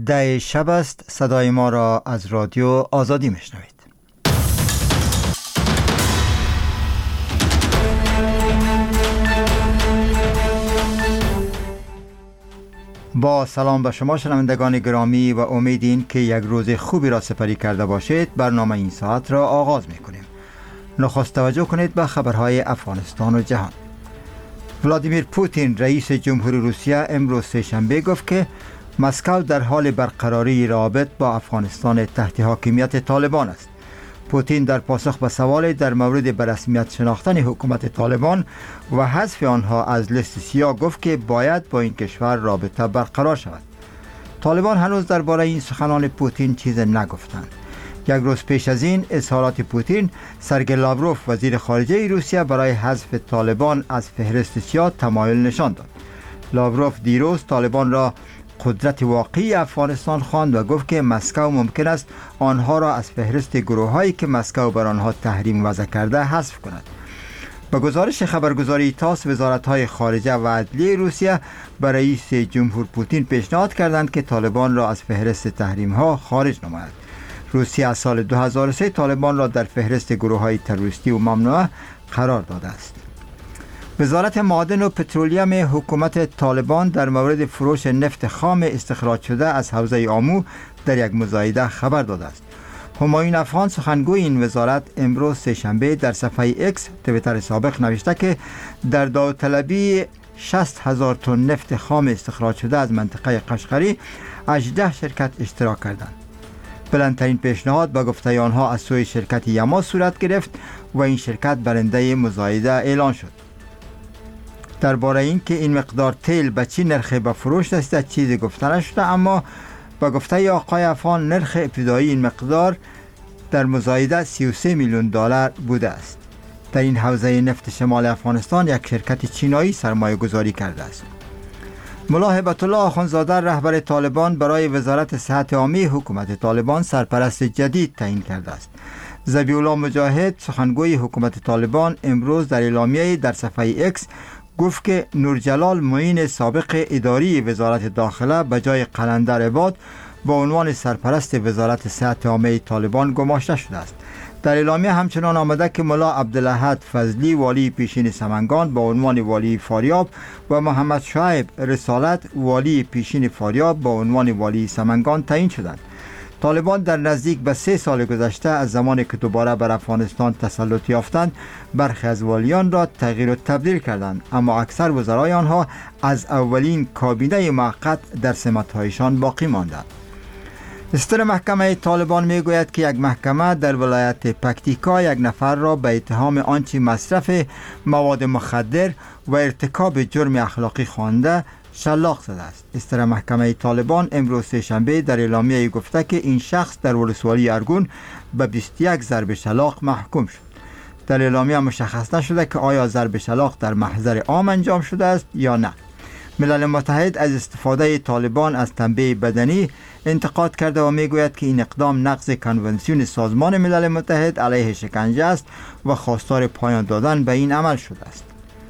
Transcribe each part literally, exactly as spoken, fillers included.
ده شب است. صدای ما را از رادیو آزادی میشنوید. با سلام به شما شنوندگان گرامی و امیدین که یک روز خوبی را سپری کرده باشید. برنامه این ساعت را آغاز میکنیم. نخست توجه کنید به خبرهای افغانستان و جهان. ولادیمیر پوتین رئیس جمهوری روسیه امروز سه‌شنبه گفت که مسکو در حال برقراری روابط با افغانستان تحت حاکمیت طالبان است. پوتین در پاسخ به سوال در مورد به رسمیت شناختن حکومت طالبان و حذف آنها از لیست سیاه گفت که باید با این کشور رابطه برقرار شود. طالبان هنوز درباره این سخنان پوتین چیز نگفتند. یک روز پیش از این اظهارات پوتین، سرگئی لاوروف وزیر خارجه روسیه برای حذف طالبان از فهرست سیاه تمایل نشان داد. لاوروف دیروز طالبان را قدرت واقعی افغانستان خواند و گفت که مسکو ممکن است آنها را از فهرست گروه‌هایی که مسکو بر آنها تحریم وضع کرده حذف کند. با گزارش خبرگزاری تاس، وزارت‌های خارجه و عدلیه روسیه به رئیس جمهور پوتین پیشنهاد کردند که طالبان را از فهرست تحریم‌ها خارج نماید. روسیه از سال دو هزار و سه طالبان را در فهرست گروه‌های تروریستی و ممنوعه قرار داده است. وزارت معادن و پترولیم حکومت طالبان در مورد فروش نفت خام استخراج شده از حوزه آمو در یک مزایده خبر داده است. همایون افغان سخنگوی این وزارت امروز سه‌شنبه در صفحه اکس توییتر سابق نوشته که در داوطلبی شصت هزار تن نفت خام استخراج شده از منطقه قشقری هجده شرکت اشتراک کردند. بلندترین پیشنهاد به گفته آنها از سوی شرکت یما صورت گرفت و این شرکت برنده مزایده اعلان شد. درباره این که این مقدار تیل به چی نرخ به فروش رسیده چیزی گفته نشده، اما با گفته آقای افغان نرخ ابتدایی این مقدار در مزایده سی و سه میلیون دلار بوده است. در این حوزه نفت شمال افغانستان یک شرکت چینایی سرمایه گذاری کرده است. ملا هبت الله آخوندزاده رهبر طالبان برای وزارت صحت عامه حکومت طالبان سرپرست جدید تعیین کرده است. ذبیح الله مجاهد سخنگوی حکومت طالبان امروز در اعلامیه‌ای در صفحه اکس گفت که نورجلال معین سابق اداری وزارت داخله به جای قلندر عباد با عنوان سرپرست وزارت صحت عامه طالبان گماشته شده است. در اعلامیه همچنان آمده که ملا عبدالاحد فضلی والی پیشین سمنگان با عنوان والی فاریاب و محمد شعیب رسالت والی پیشین فاریاب با عنوان والی سمنگان تعیین شدند. طالبان در نزدیک به سه سال گذشته از زمانی که دوباره بر افغانستان تسلط یافتند برخی از والیان را تغییر و تبدیل کردند، اما اکثر وزرای آنها از اولین کابینه موقت در سمت‌هایشان باقی ماندند. استر محکمه طالبان میگوید که یک محکمه در ولایت پکتیکا یک نفر را به اتهام آنچه مصرف مواد مخدر و ارتکاب جرم اخلاقی خوانده شلاق زده است. استر محکمه طالبان امروز سه‌شنبه در اعلامیه گفته که این شخص در ولسوالی ارگون به بیست و یک ضرب شلاق محکوم شد. در اعلامیه مشخص نشده که آیا ضرب شلاق در محضر عام انجام شده است یا نه. ملل متحد از استفاده طالبان از تنبیه بدنی انتقاد کرده و میگوید که این اقدام نقض کنونسیون سازمان ملل متحد علیه شکنجه است و خواستار پایان دادن به این عمل شده است.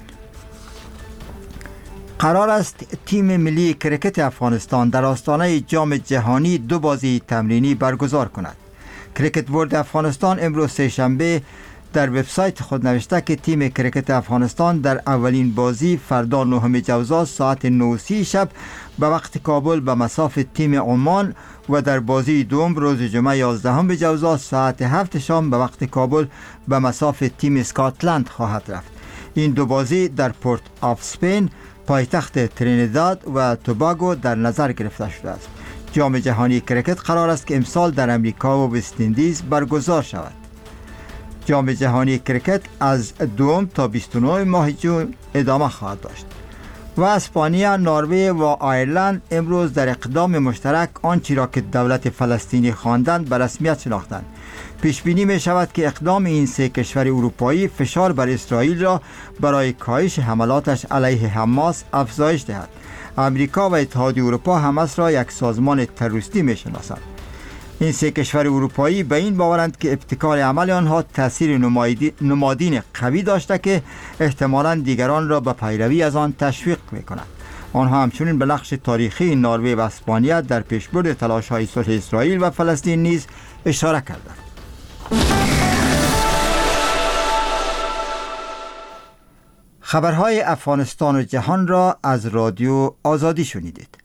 قرار است تیم ملی کرکت افغانستان در آستانه جام جهانی دو بازی تمرینی برگزار کند. کرکت بورد افغانستان امروز سه‌شنبه در وبسایت خود نوشته که تیم کرکت افغانستان در اولین بازی فردا نهم جوزا ساعت نه و سی شب به وقت کابل به مصاف تیم عمان و در بازی دوم روز جمعه یازدهم جوزا ساعت هفت شام به وقت کابل به مصاف تیم اسکاتلند خواهد رفت. این دو بازی در پورت آف اسپین پایتخت ترینیداد و توباگو در نظر گرفته شده است. جام جهانی کرکت قرار است که امسال در امریکا و وست اندیز برگزار شود. جام جهانی کرکت از دوم تا بیست و نه ماه جون ادامه خواهد داشت. و اسپانیا، نروژ و آیرلند امروز در اقدام مشترک آنچه را که دولت فلسطینی خواندند به رسمیت شناختند. پیش بینی می شود که اقدام این سه کشور اروپایی فشار بر اسرائیل را برای کاهش حملاتش علیه حماس افزایش دهد. امریکا و اتحادیه اروپا حماس را یک سازمان تروریستی می شناسند. این سه کشور اروپایی به این باورند که ابتکار عمل آنها تأثیر نمادین قوی داشته که احتمالاً دیگران را به پیروی از آن تشویق می‌کند. آنها همچنین به نقش تاریخی نروژ و اسپانیا در پیشبرد تلاش‌های صلح اسرائیل و فلسطین نیز اشاره کردند. خبرهای افغانستان و جهان را از رادیو آزادی شنیدید.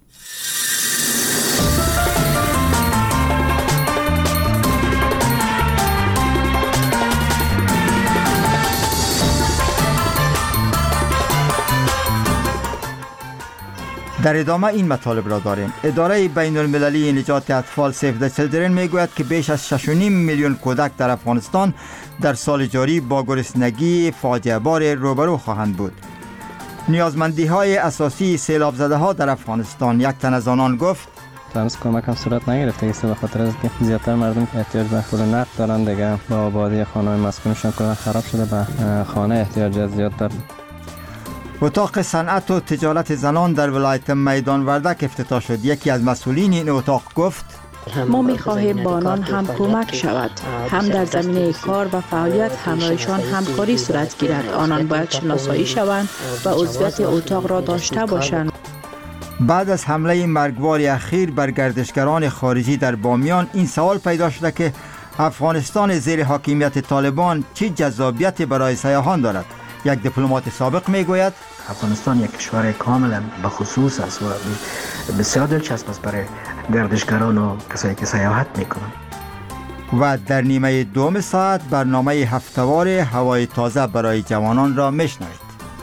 در ادامه این مطالب را داریم. اداره بین المللی نجات اطفال سیو د چیلدرن میگوید که بیش از شش و نیم میلیون کودک در افغانستان در سال جاری با گرسنگی فاجعه بار روبرو خواهند بود. نیازمندی های اساسی سیلاب زده ها در افغانستان، یک تن از آنان گفت هنوز کمک هم صورت نگرفته است به خاطر از که زیادتر مردم احتیاج به پول نقد دارن دیگه، با آبادی خانه مسکونشان کلا خراب شده، به خانه احتیاج زیاد دارن. اتاق صنعت و تجارت زنان در ولایت میدان وردک افتتاح شد. یکی از مسئولین این اتاق گفت ما می‌خواهیم با آنان هم کمک شود، هم در زمینه کار و فعالیت همراهشان همکاری صورت گیرد. آنان باید شناسایی شوند و عضویت اتاق را داشته باشند. بعد از حمله مرگبار اخیر بر گردشگران خارجی در بامیان، این سوال پیدا شده که افغانستان زیر حاکمیت طالبان چه جذابیتی برای سیاحان دارد. یک دیپلمات سابق میگوید افغانستان یک کشور کاملا به خصوص است و بسیار دلچسب است برای گردشگران و کسایی که سیاحت میکنند. و در نیمه دوم ساعت برنامه هفته‌وار هوای تازه برای جوانان را میشنوید.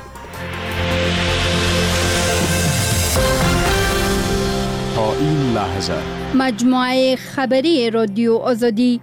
تا این لحظه مجموعه خبری رادیو آزادی.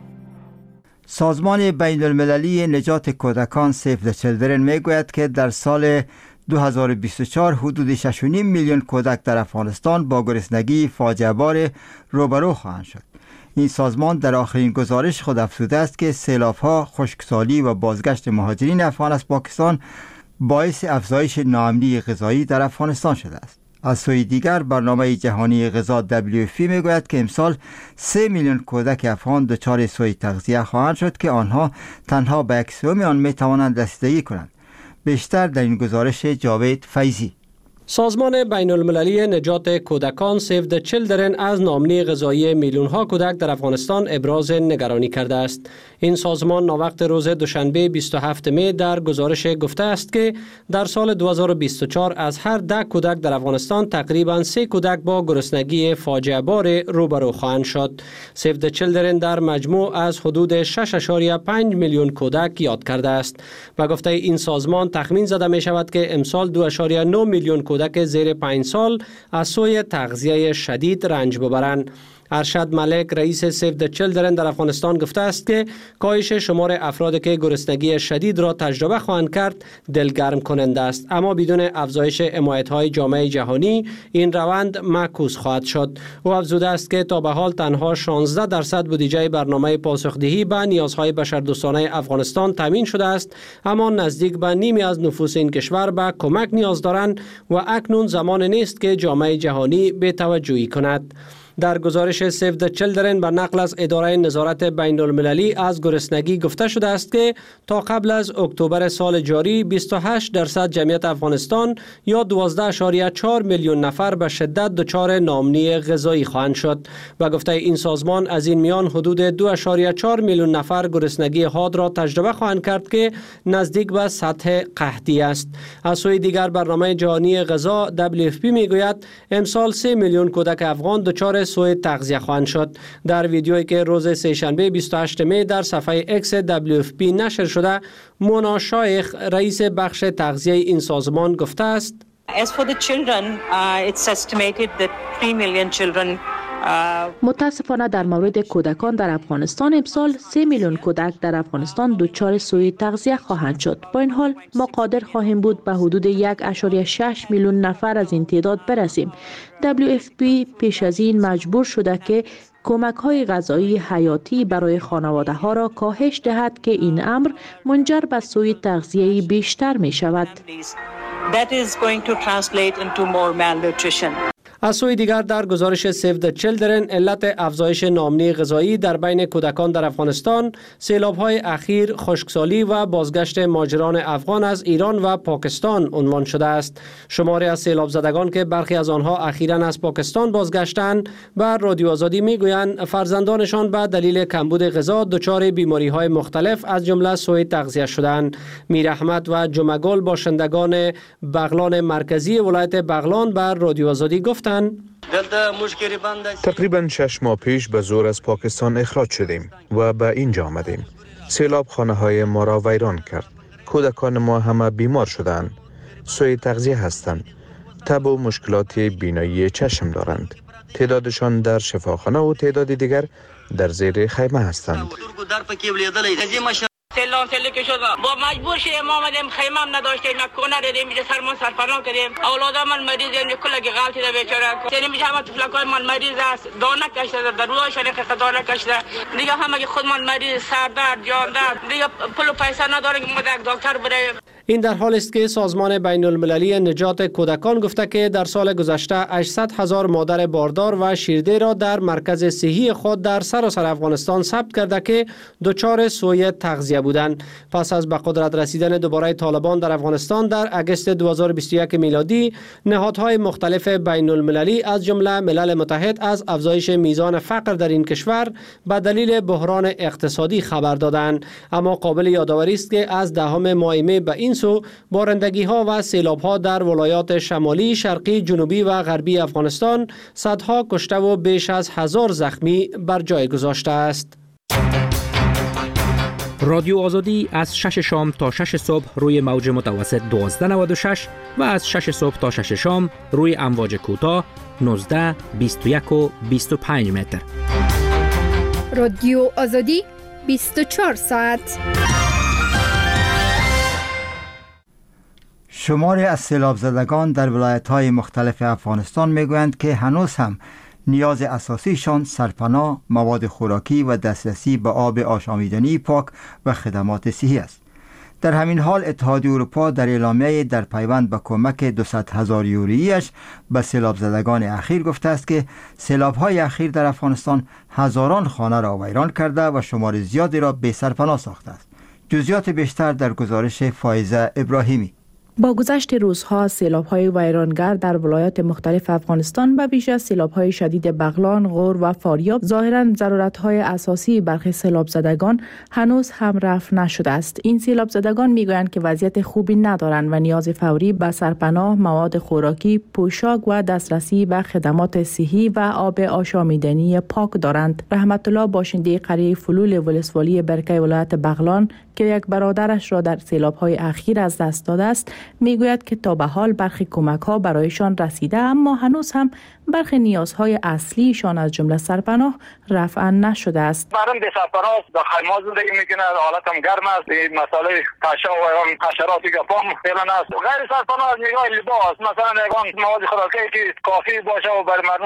سازمان بین المللی نجات کودکان سیو د چیلدرن میگوید که در سال دو هزار و بیست و چهار حدود شش و نیم میلیون کودک در افغانستان با گرسنگی فاجعه بار روبرو خواهند شد. این سازمان در آخرین گزارش خود افزوده است که سیلاب‌ها، خشکسالی و بازگشت مهاجرین افغان از پاکستان باعث افزایش ناامنی غذایی در افغانستان شده است. از سوی دیگر برنامه جهانی غذا دبلیو اف پی میگوید که امسال سه میلیون کودک افغان دچار سوء تغذیه خواهند شد که آنها تنها به یک سوم آن میتوانند رسیدگی کنند. بیشتر در این گزارش جاوید فیضی. سازمان بین المللی نجات کودکان سیو د چیلدرن از ناامنی غذایی میلیون ها کودک در افغانستان ابراز نگرانی کرده است. این سازمان ناوقت روز دوشنبه بیست و هفتم می در گزارش گفته است که در سال دو هزار و بیست و چهار از هر ده کودک در افغانستان تقریباً سه کودک با گرسنگی فاجعه بار روبرو خواهند شد. سیو د چیلدرن در مجموع از حدود شش و پنج میلیون کودک یاد کرده است و گفته این سازمان تخمین زده می شود که امسال دو و نه میلیون کودک زیر پنج سال از سوی تغذیه شدید رنج ببرند. ارشد ملک رئیس سیو د چیلدرن در افغانستان گفته است که کاهش شمار افرادی که گرسنگی شدید را تجربه خواهند کرد دلگرم کننده است، اما بدون افزایش حمایت‌های جامعه جهانی این روند معکوس خواهد شد. او افزوده است که تا به حال تنها شانزده درصد بودجه برنامه پاسخدهی به نیازهای بشردوستانه افغانستان تامین شده است، اما نزدیک به نیمی از نفوس این کشور به کمک نیاز دارند و اکنون زمان نیست که جامعه جهانی بی‌توجهی کند. در گزارش سیو د چیلدرن به نقل از اداره نظارت بین المللی از گرسنگی گفته شده است که تا قبل از اکتبر سال جاری بیست و هشت درصد جمعیت افغانستان یا دوازده و چهار میلیون نفر به شدت دچار ناامنی غذایی خواهند شد و گفته این سازمان از این میان حدود دو و چهار میلیون نفر گرسنگی حاد را تجربه خواهند کرد که نزدیک به سطح قحطی است. از سوی دیگر برنامه جهانی غذا دبلیو اف پی میگوید امسال سه میلیون کودک افغان دچار سوء تغذیه خواهند شد. در ویدیویی که روز سه‌شنبه بیست و هشتم می در صفحه اکس دبلیو اف پی نشر شده، مونا شایخ رئیس بخش تغذیه این سازمان گفته است As for the children, uh, it's estimated that three million children متاسفانه در مورد کودکان در افغانستان امسال سه میلیون کودک در افغانستان دچار سوء تغذیه خواهند شد. با این حال ما قادر خواهیم بود به حدود یک و شش میلیون نفر از این تعداد برسیم. دبلیو اف پی پیش از این مجبور شده که کمک های غذایی حیاتی برای خانواده ها را کاهش دهد که این امر منجر به سوء تغذیه بیشتر می شود. That is going to translate into more malnutrition. از سوی دیگر در گزارش سیو د چیلدرن علت افزایش ناامنی غذایی در بین کودکان در افغانستان سیلاب‌های اخیر، خشکسالی و بازگشت مهاجران افغان از ایران و پاکستان عنوان شده است. شماری از سیلاب زدگان که برخی از آنها اخیراً از پاکستان بازگشتند بر رادیو آزادی میگویند فرزندانشان به دلیل کمبود غذا دچار بیماری‌های مختلف از جمله سوء تغذیه شدند. میر احمد و جمعگل باشندگان بغلان مرکزی ولایت بغلان بر رادیو آزادی گفتند تقریبا شش ماه پیش به زور از پاکستان اخراج شدیم و به اینجا آمدیم. سیلاب خانه های ما را ویران کرد. کودکان ما همه بیمار شدند. سوء تغذیه هستند. تب و مشکلات بینایی چشم دارند. تعدادشان در شفاخانه و تعداد دیگر در زیر خیمه هستند. سلام سلی که شد با مجبور شدیم ما آمدیم خیمه هم نداشتیم یک کنه دیدیم اینجا سرمان سرپناه کردیم اولاد من مریض این کلگی غلطی ده بیچاره یعنی میشه همه طفلکای من مریض است دانه کشته در رویشان که دانه کشته دیگه همه که خود من مریض سر درد جان درد دیگه پول و پیسه نداره که ما یک دکتر بریم. این در حال است که سازمان بین المللی نجات کودکان گفته که در سال گذشته هشتصد هزار مادر باردار و شیرده را در مرکز صحی خود در سراسر افغانستان ثبت کرده که دچار سوء تغذیه بودند. پس از به قدرت رسیدن دوباره طالبان در افغانستان در اگست دو هزار و بیست و یک میلادی، نهادهای مختلف بین المللی از جمله ملل متحد از افزایش میزان فقر در این کشور به دلیل بحران اقتصادی خبر دادند. اما قابل یادآوری است که از دهم ماه مه به این سو بارندگی ها و سیلاب ها در ولایات شمالی، شرقی، جنوبی و غربی افغانستان صدها کشته و بیش از هزار زخمی بر جای گذاشته است. رادیو آزادی از شش شام تا شش صبح روی موج متوسط دوازده نود و شش و از شش صبح تا شش شام روی امواج کوتاه نوزده، بیست و یک و بیست و پنج متر. رادیو آزادی بیست و چهار ساعت. شماری از سیلاب زدگان در ولایت‌های مختلف افغانستان میگویند که هنوز هم نیاز اساسیشان سرپناه، مواد خوراکی و دسترسی به آب آشامیدنی پاک و خدمات صحی است. در همین حال اتحادیه اروپا در اعلامیه در پیوند به کمک دویست هزار یورویی‌اش به سیلاب زدگان اخیر گفته است که سیلاب‌های اخیر در افغانستان هزاران خانه را ویران کرده و شمار زیادی را بی سرپناه ساخته است. جزئیات بیشتر در گزارش فائزه ابراهیمی. با گذشت روزها سیلاب‌های ویرانگر در ولایات مختلف افغانستان به ویژه سیلاب‌های شدید بغلان، غور و فاریاب ظاهراً ضرورت‌های اساسی برخی سیلاب زدگان هنوز هم رفع نشده است. این سیلاب زدگان می‌گویند که وضعیت خوبی ندارند و نیاز فوری به سرپناه، مواد خوراکی، پوشاک و دسترسی به خدمات صحی و آب آشامیدنی پاک دارند. رحمت الله باشنده قریه فلول ولسوالی برکه ولایت بغلان که یک برادرش را در سیلاب‌های اخیر از دست داده است، میگوید که تا به حال برخی کمک‌ها برایشان رسیده اما هنوز هم برخی نیازهای اصلیشان از جمله سرپناه رفع نشده است. مردم به سرپناه به خیمه زندگی میکنه، حالت هم گرم است. این مسئله پشه و حشراتی که پام فعلا است. غیر سرپناه از نگاه لباس مثلا نگاه مواد خوراکی که کافی باشه و برای مردم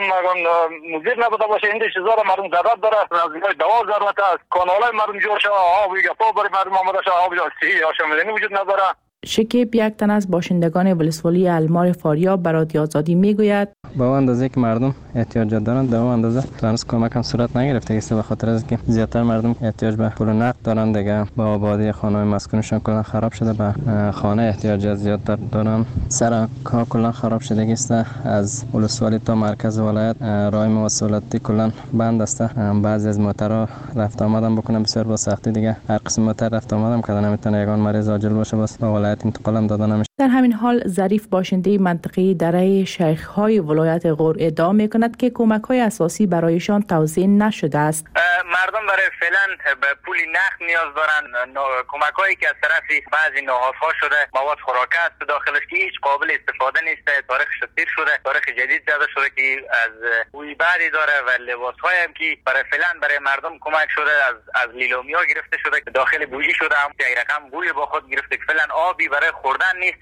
مضر نبوده باشه، این چیزا را مردم ضرورت داره. از نگاه دوا ضرورت است. کانالای مردم جوش آب و گپا برای مردم آماده شه، آب صحی آشامیدنی وجود نداره. شکیب یک تن از باشندگان ولسوالی المار فاریاب به رادیو آزادی میگوید با اندازه که مردم احتیاجات دارند در اون اندازه هنوز کمک هم صورت نگرفته است، به خاطر از که زیادتر مردم احتیاج به پول نقد دارند. دیگه با آبادی خانه‌های مسکونشان کلا خراب شده، به خانه احتیاجات زیادتر دارند. سر کار کلا خراب شده است. از ولسوالی تا مرکز ولایت راه مواصلاتی کلا بند است. بعضی از موترها رفت آمدن بکنن بسیار با سختی. دیگه هر قسم موتر رفت آمدن کردن نمیتونه یگان مریض عاجل باشه، بس ولایت انتقال داده نمیشه. در همین حال ظریف باشنده منطقه دره شیخ‌های ولایت غور ادعا می‌کند که کمک‌های اساسی برایشان توزیع نشده است. مردم برای فعلا به پول نقد نیاز دارن. کمک‌هایی که از طرف بعضی نهادها شده، مواد خوراکی است داخلش که هیچ قابل استفاده نیست. تاریخش تیر شده، تاریخ جدید زده شده که از بوی بعدی داره و لباس‌های هم که برای فعلا برای مردم کمک شده از از لیلومیا گرفته شده که داخل بوجی شده، هم یک رقم بوی با خود گرفته. فعلا آبی برای خوردن نیست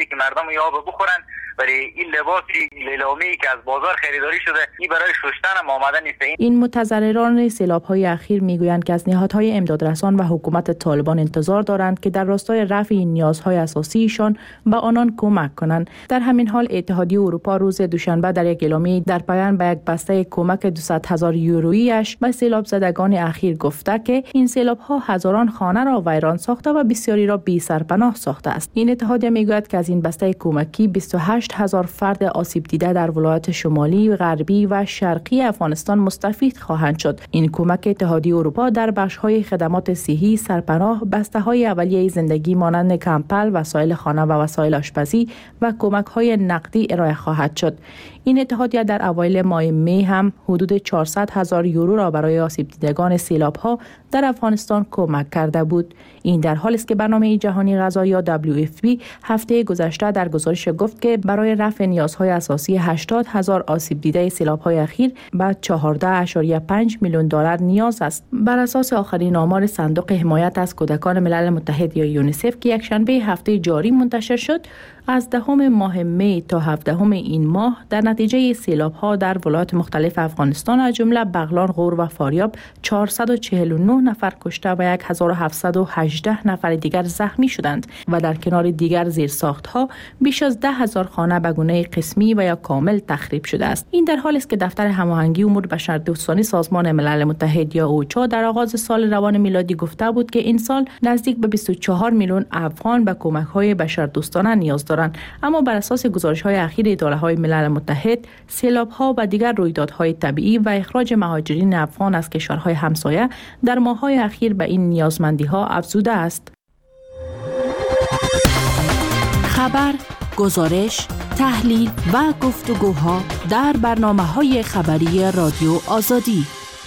که مردم یا بخورن، ولی این لباسی لیلامی که از بازار خریداری شده این برای شستن هم آماده نیست. این متضرران سیلاب‌های اخیر میگویند که از نهادهای امدادرسان و حکومت طالبان انتظار دارند که در راستای رفع این نیازهای اساسیشان به آنان کمک کنند. در همین حال اتحادیه اروپا روز دوشنبه در یک اعلامیه در پایان به یک بسته کمک دویست هزار یورویی‌اش به سیلاب زدگان اخیر گفته که این سیلاب‌ها هزاران خانه را ویران ساخته و بسیاری را بی سرپناه ساخته است. این اتحادیه میگوید که از این بسته کمکی بیست و هشت هزار فرد آسیب دیده در ولایات شمالی، غربی و شرقی افغانستان مستفید خواهند شد. این کمک اتحادیه اروپا در بخش‌های خدمات صحی، سرپناه، بسته‌های اولیه زندگی مانند کمپل، وسایل خانه و وسایل آشپزی و کمک‌های نقدی ارائه خواهد شد. این اتحادیه در اوایل ماه می هم حدود چهارصد هزار یورو را برای آسیب دیدگان سیلاب‌ها در افغانستان کمک کرده بود. این در حالی است که برنامه جهانی غذا یا دبلیو اف پی هفته گذشته در گزارش گفت که برای رفع نیازهای اساسی هشتاد هزار آسیب دیده سیلاب‌های اخیر به چهارده ممیز پنج میلیون دلار نیاز است. بر اساس آخرین آمار صندوق حمایت از کودکان ملل متحد یا یونیسف که یکشنبه هفته جاری منتشر شد، از دهم ماه می تا هفدهم این ماه در نتیجه سیلاب‌ها در ولایات مختلف افغانستان از جمله بغلان، غور و فاریاب چهارصد و چهل و نه نفر کشته و هزار و هفتصد و هجده نفر دیگر زخمی شدند و در کنار دیگر زیرساخت‌ها بیش از ده هزار خانه به گونه قسمی و یا کامل تخریب شده است. این در حالی است که دفتر هماهنگی امور بشردوستانه سازمان ملل متحد یا اوچا در آغاز سال روان میلادی گفته بود که این سال نزدیک به بیست و چهار میلیون افغان به کمک‌های بشردوستانه نیاز دارند. اما بر اساس گزارش‌های اخیر اداره‌های ملل متحد، سیلاب‌ها و دیگر رویدادهای طبیعی و اخراج مهاجرین افغان از کشورهای همسایه در ماه‌های اخیر به این نیازمندی‌ها افزوده است. خبر، گزارش، تحلیل و گفتگوها در برنامه‌های خبری رادیو آزادی.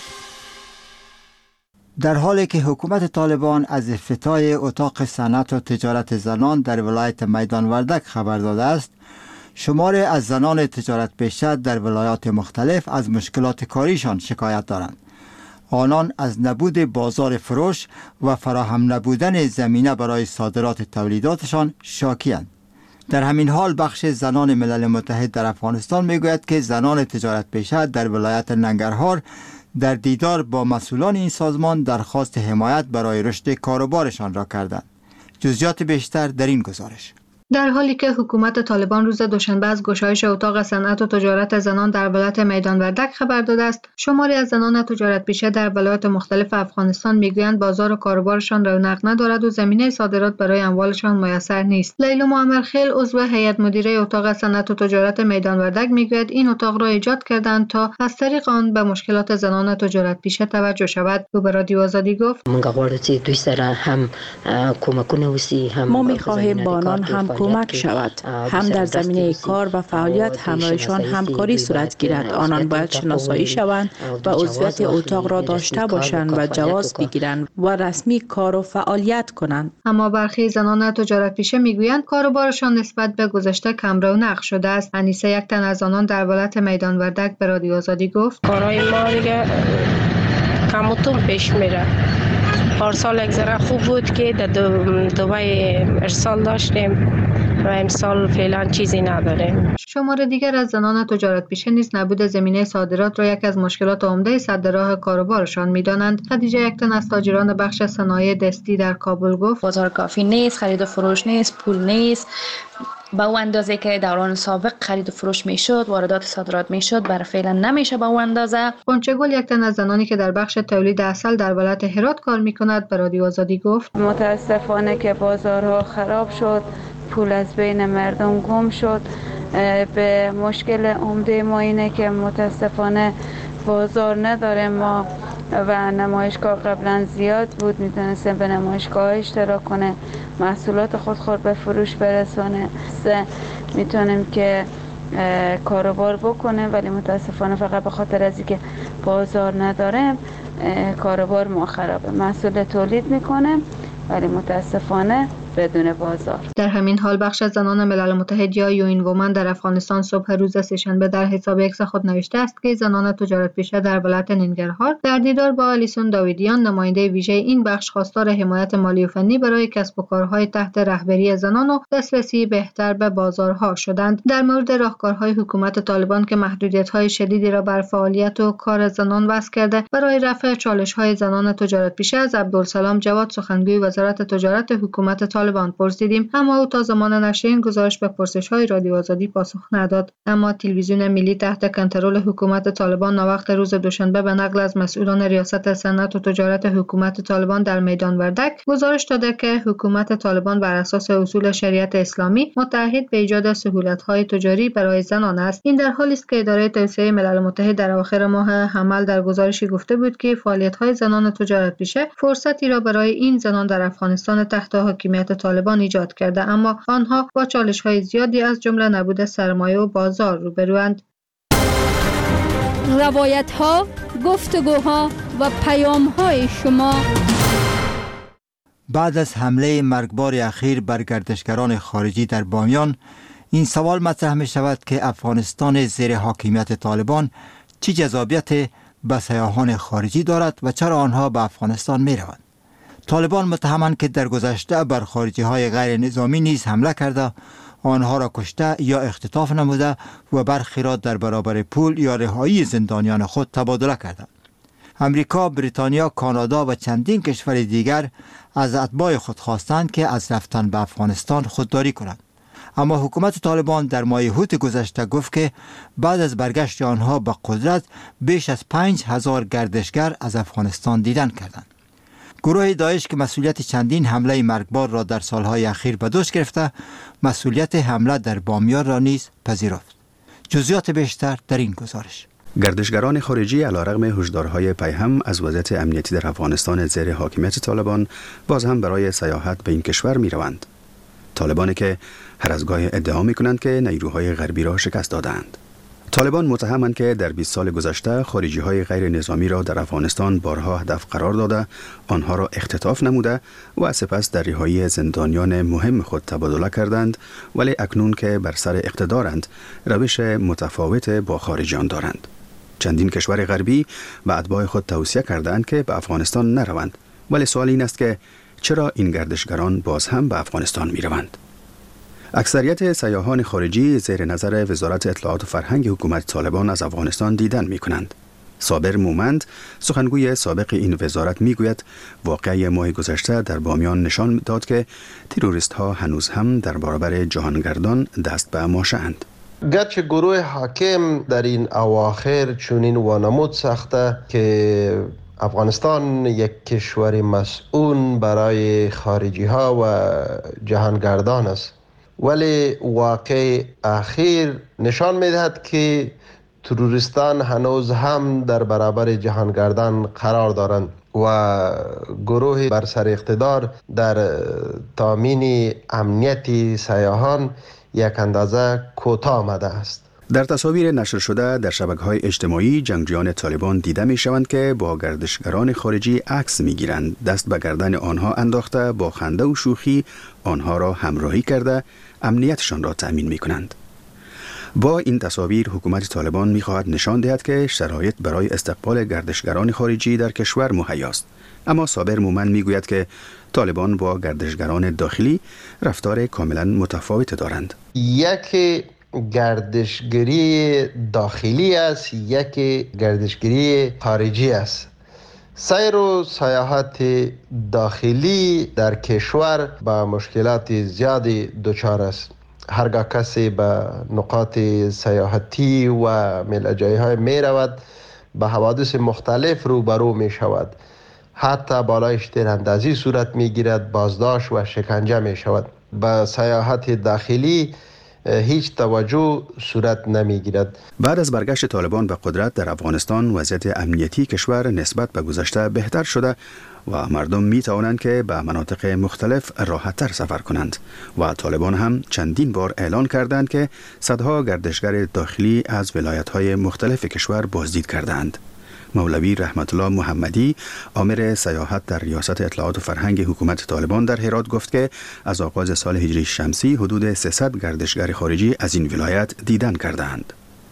در حالی که حکومت طالبان از افتتاح اتاق صنعت و تجارت زنان در ولایت میدان وردک خبر داده است، شماری از زنان تجارت پیشه در ولایات مختلف از مشکلات کاریشان شکایت دارند. آنان از نبود بازار فروش و فراهم نبودن زمینه برای صادرات تولیداتشان شاکی‌اند. در همین حال بخش زنان ملل متحد در افغانستان میگوید که زنان تجارت پیشه در ولایت ننگرهار در دیدار با مسئولان این سازمان درخواست حمایت برای رشد کاروبارشان را کردند. جزئیات بیشتر در این گزارش. در حالی که حکومت طالبان روز دوشنبه از گشایش اتاق صنعت و تجارت زنان در ولایت میدان وردک خبر داده است، شماری از زنان تجارت پیشه در ولایات مختلف افغانستان میگویند بازار و کاروبارشان رونق ندارد و زمینه صادرات برای اموالشان میسر نیست. لیلا معمرخیل عضو هیئت مدیره اتاق صنعت و تجارت میدان وردک میگوید این اتاق را ایجاد کردند تا از طریق آن به مشکلات زنان تجارت پیشه توجه شود. او به رادیو آزادی گفت: ما می‌خواهیم با آنان هم کمک شود، هم در زمینه کار و فعالیت همراهشان همکاری صورت گیرد. آنان باید شناسایی شوند و عضویت اتاق را داشته باشند و جواز بگیرند و رسمی کار و فعالیت کنند. اما برخی زنان تجارت پیشه میگویند کاروبارشان نسبت به گذشته کم رونق شده است. انیسه یک تن از آنان در ولایت میدان وردک به رادیو آزادی گفت: کارهای ما دیگه کم و توم پیش میره. پارسال یک ذره خوب بود که در دبی ارسال داشتیم و امسال فعلا چیزی نداریم. شمار دیگر از زنان تجارت پیشه نیز نبود زمینه صادرات را یک از مشکلات عمده سد راه کاروبارشان می‌دانند. خدیجه یک تن از تاجران بخش صنایع دستی در کابل گفت: بازار کافی نیست، خرید و فروش نیست، پول نیست. با اون اندازه که دوران سابق خرید و فروش میشد، واردات صادرات میشد، برای فعلا نمیشه با اون اندازه. قنچه‌گل یک تن از زنانی که در بخش تولید عسل در ولایت هرات کار میکند به رادیو آزادی گفت: متاسفانه که بازارها خراب شد، پول از بین مردم گم شد. به مشکل عمده ما اینه که متاسفانه بازار نداره. ما و نمایشگاه قبلا زیاد بود، میتونستیم به نمایشگاه اشتراک کنه، محصولات خود خود به فروش برسونه، میتونیم که کاروبار بکنه، ولی متاسفانه فقط به خاطر از اینکه بازار نداریم کاروبار ما خرابه. محصول تولید میکنه ولی متاسفانه بدون بازار. در همین حال بخش از زنان ملل متحد یا یوین وومن در افغانستان صبح روز سه‌شنبه در حساب ایکس خود نوشته است که زنان تجارت پیشه در ولایت ننگرهار در دیدار با الیسون داویدیان نماینده ویژه این بخش خواستار حمایت مالی و فنی برای کسب و کارهای تحت رهبری زنان و دسترسی بهتر به بازارها شدند. در مورد راهکارهای حکومت طالبان که محدودیت‌های شدیدی را بر فعالیت و کار زنان وضع کرده برای رفع چالش‌های زنان تجارت پیشه از عبدالسلام جواد سخنگوی وزارت تجارت حکومت طالبان پرسیدیم، اما او تا زمان نشر این گزارش به پرسش‌های رادیو آزادی پاسخ نداد. اما تلویزیون ملی تحت کنترل حکومت طالبان ناوقت روز دوشنبه به نقل از مسئولان ریاست صنعت و تجارت حکومت طالبان در میدان وردک گزارش داده که حکومت طالبان بر اساس اصول شریعت اسلامی متعهد به ایجاد سهولت‌های تجاری برای زنان است. این در حالی است که اداره توسعه ملل متحد در اواخر ماه حمل در گزارشی گفته بود که فعالیت‌های زنان تجارت پیشه فرصتی را برای این زنان در افغانستان تحت حاکمیت طالبان ایجاد کرده، اما آنها با چالش‌های زیادی از جمله نبود سرمایه و بازار روبروند. روایت‌ها، گفتگوها و پیام‌های شما. بعد از حمله مرگبار اخیر بر گردشگران خارجی در بامیان، این سوال مطرح می شود که افغانستان زیر حاکمیت طالبان چه جذابیت به سیاحان خارجی دارد و چرا آنها به افغانستان می روند. طالبان متهمند که در گذشته بر خارجی های غیر نظامی نیز حمله کرده، آنها را کشته یا اختطاف نموده و برخی را در برابر پول یا رهایی زندانیان خود تبادله کرده. امریکا، بریتانیا، کانادا و چندین کشور دیگر از اتباع خود خواستند که از رفتن به افغانستان خودداری کنند. اما حکومت طالبان در ماه اوت گذشته گفت که بعد از برگشت آنها به قدرت بیش از پنج هزار گردشگر از افغانستان دیدن کردند. گروه داعش که مسئولیت چندین حمله مرگبار را در سالهای اخیر به دوش گرفته، مسئولیت حمله در بامیان را نیز پذیرفت. جزئیات بیشتر در این گزارش. گردشگران خارجی علیرغم هشدارهای پیهم از وضعیت امنیتی در افغانستان زیر حاکمیت طالبان باز هم برای سیاحت به این کشور می روند. طالبانی که هر از گاهی ادعا می کنند که نیروهای غربی را شکست دادند. طالبان متهمند که در بیست سال گذشته خارجی های غیر نظامی را در افغانستان بارها هدف قرار داده، آنها را اختطاف نموده و سپس در رهایی زندانیان مهم خود تبادله کردند، ولی اکنون که بر سر اقتدارند روش متفاوت با خارجیان دارند. چندین کشور غربی به اتباع خود توصیه کردند که به افغانستان نروند، ولی سوال این است که چرا این گردشگران باز هم به افغانستان می روند؟ اکثریت سیاحان خارجی زیر نظر وزارت اطلاعات و فرهنگ حکومت طالبان از افغانستان دیدن می کنند. صابر مومند، سخنگوی سابق این وزارت می گوید واقعه ماه گذشته در بامیان نشان داد که تروریست ها هنوز هم در برابر جهانگردان دست به ماشه اند. گرچه گروه حاکم در این اواخر چنین وانمود ساخته که افغانستان یک کشور مسئول برای خارجی ها و جهانگردان است، ولی واقع اخیر نشان میدهد که تروریستان هنوز هم در برابر جهانگردان قرار دارند و گروه بر سر اقتدار در تامین امنیت سیاحان یک اندازه کوتاه آمده است. در تصاویر نشر شده در شبکه‌های اجتماعی جنگجویان طالبان دیده می شوند که با گردشگران خارجی عکس می گیرند، دست به گردن آنها انداخته با خنده و شوخی آنها را همراهی کرده امنیتشان را تأمین می کنند. با این تصاویر حکومت طالبان می خواهد نشان دهد که شرایط برای استقبال گردشگران خارجی در کشور مهیا است. اما صابر مومن می گوید که طالبان با گردشگران داخلی رفتار کاملا متفاوت دارند. یک گردشگری داخلی است، یک گردشگری خارجی است. سیر و سیاحت داخلی در کشور با مشکلات زیادی دچار است. هرگاه کسی به نقاط سیاحتی و ملجایی های می رود به حوادث مختلف روبرو می شود. حتی بالایش تیراندازی صورت می گیرد، بازداشت و شکنجه می شود. به سیاحت داخلی هیچ توجه صورت نمی گیرد. بعد از برگشت طالبان به قدرت در افغانستان وضعیت امنیتی کشور نسبت به گذشته بهتر شده و مردم می توانند که به مناطق مختلف راحت‌تر سفر کنند و طالبان هم چندین بار اعلان کردند که صدها گردشگر داخلی از ولایت‌های مختلف کشور بازدید کردند. مولوی رحمت الله محمدی آمر سیاحت در ریاست اطلاعات و فرهنگ حکومت طالبان در هرات گفت که از آغاز سال هجری شمسی حدود سیصد گردشگر خارجی از این ولایت دیدن کردند.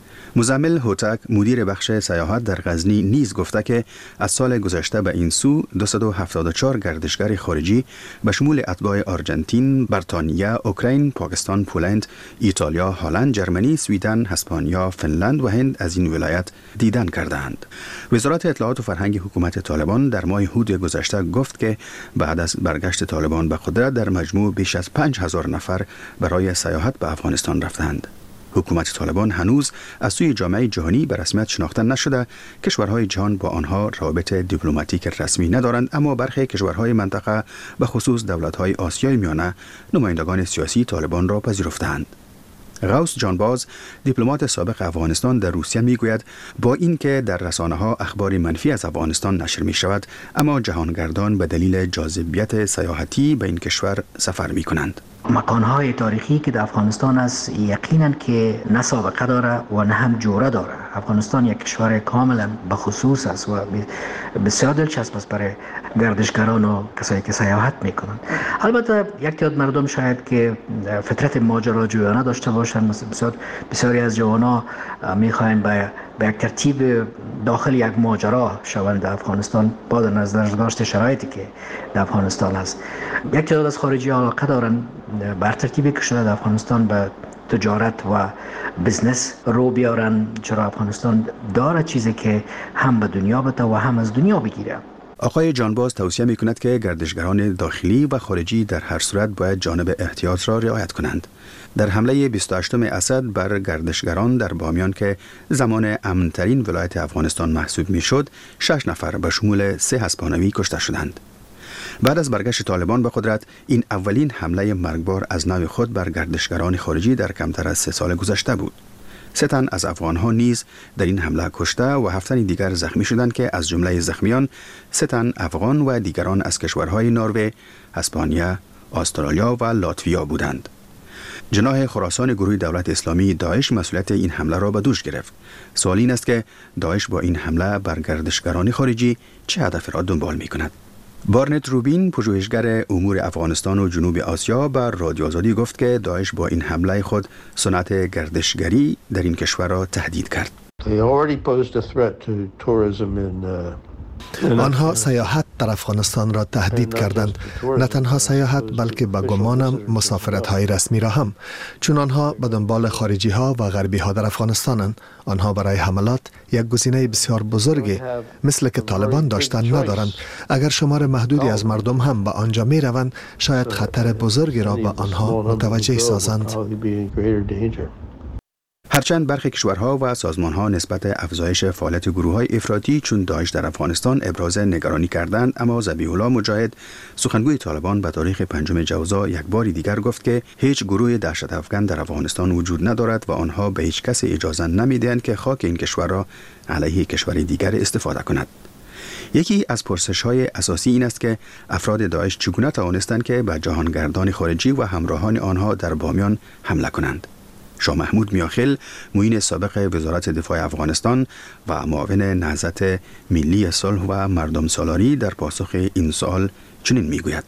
مزمل هوتک مدیر بخش سیاحت در غزنی نیز گفته که از سال گذشته به این سو دویست و هفتاد و چهار گردشگر خارجی به شمول اتباع آرژانتین، بریتانیا، اوکراین، پاکستان، پولند، ایتالیا، هلند، جرمنی، سویدن، اسپانیا، فنلند و هند از این ولایت دیدن کردند. وزارت اطلاعات و فرهنگ حکومت طالبان در ماه هود گذشته گفت که بعد از برگشت طالبان به قدرت در مجموع بیش از پنج هزار نفر برای سیاحت به افغانستان رفتند. حکومت طالبان هنوز از سوی جامعه جهانی به رسمیت شناخته نشده. کشورهای جهان با آنها روابط دیپلماتیک رسمی ندارند، اما برخی کشورهای منطقه به خصوص دولت‌های آسیای میانه نمایندگان سیاسی طالبان را پذیرفتند. غوث جانباز دیپلمات سابق افغانستان در روسیه میگوید با اینکه در رسانه‌ها اخبار منفی از افغانستان نشر می شود، اما جهانگردان به دلیل جاذبیت سیاحتی به این کشور سفر می کنند. مکانهای تاریخی که در افغانستان است یقینا که نه سابقه داره و نه هم جوره داره. افغانستان یک کشور کاملا به خصوص است و بسیار دلچسب است برای گردشگران و کسایی که سیاحت میکنند. البته یک تعداد مردم شاید که فطرت ماجراجویانه داشته باشند، بسیار بسیاری از جوانان میخواین به به یک ترتیب داخل یک ماجرا شوند در افغانستان با در نظر داشت شرایطی که در افغانستان است. یک تعداد از خارجی علاقه دارن بر ترتیبی که شده در افغانستان به تجارت و بزنس رو بیارن، چرا افغانستان داره چیزی که هم به دنیا بده و هم از دنیا بگیره. آقای جانباز توصیه می کند که گردشگران داخلی و خارجی در هر صورت باید جانب احتیاط را رعایت کنند. در حمله بیست و هشتم اسد بر گردشگران در بامیان که زمان امن‌ترین ولایت افغانستان محسوب می شد، شش نفر به شمول سه هسپانوی کشته شدند. بعد از برگشت طالبان به قدرت، این اولین حمله مرگبار از نوع خود بر گردشگران خارجی در کمتر از سه سال گذشته بود. سه تن از افغان‌ها نیز در این حمله کشته و هفت تن دیگر زخمی شدند که از جمله زخمیان سه تن افغان و دیگران از کشورهای نروژ، اسپانیا، استرالیا و لاتویا بودند. جناح خراسان گروه دولت اسلامی داعش مسئولیت این حمله را به دوش گرفت. سوال این است که داعش با این حمله بر گردشگران خارجی چه هدف را دنبال می‌کند؟ بارنت روبین، پژوهشگر امور افغانستان و جنوب آسیا، بر رادیو آزادی گفت که داعش با این حمله خود صنعت گردشگری در این کشور را تهدید کرد. آنها سیاحت در افغانستان را تهدید کردند، نه تنها سیاحت بلکه به گمانم مسافرت های رسمی را هم، چون آنها به دنبال خارجی ها و غربی ها در افغانستانند. آنها برای حملات یک گزینه بسیار بزرگی مثل که طالبان داشتن ندارند. اگر شمار محدودی از مردم هم به آنجا می روند، شاید خطر بزرگی را به آنها متوجه سازند. هرچند برخی کشورها و سازمانها نسبت افزایش فعالیت گروه‌های افراطی چون داعش در افغانستان ابراز نگرانی کردند، اما ذبیح الله مجاهد، سخنگوی طالبان، به تاریخ پنجم جوزا یک بار دیگر گفت که هیچ گروه دهشت افکن در افغانستان وجود ندارد و آنها به هیچ کسی اجازه نمی‌دهند که خاک این کشور را علیه کشور دیگر استفاده کند. یکی از پرسش‌های اساسی این است که افراد داعش چگونه توانستند که به جهانگردان خارجی و همراهان آنها در بامیان حمله کنند. شاه محمود میاخیل، معین سابق وزارت دفاع افغانستان و معاون نهضت ملی صلح و مردم سالاری، در پاسخ این سوال چنین میگوید: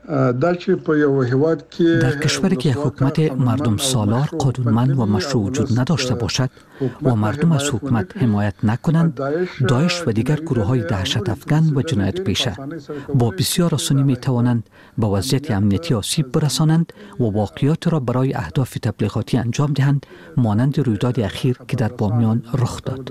در کشوری که حکومت مردم سالار قانونمند و مشروع وجود نداشته باشد و مردم از حکومت حمایت نکنند، داعش و دیگر گروه‌های دهشت افکن و جنایت پیشه با بسیار آسانی می توانند به وضعیت امنیتی آسیب برسانند و واقعیات را برای اهداف تبلیغاتی انجام دهند، مانند رویداد اخیر که در بامیان رخ داد.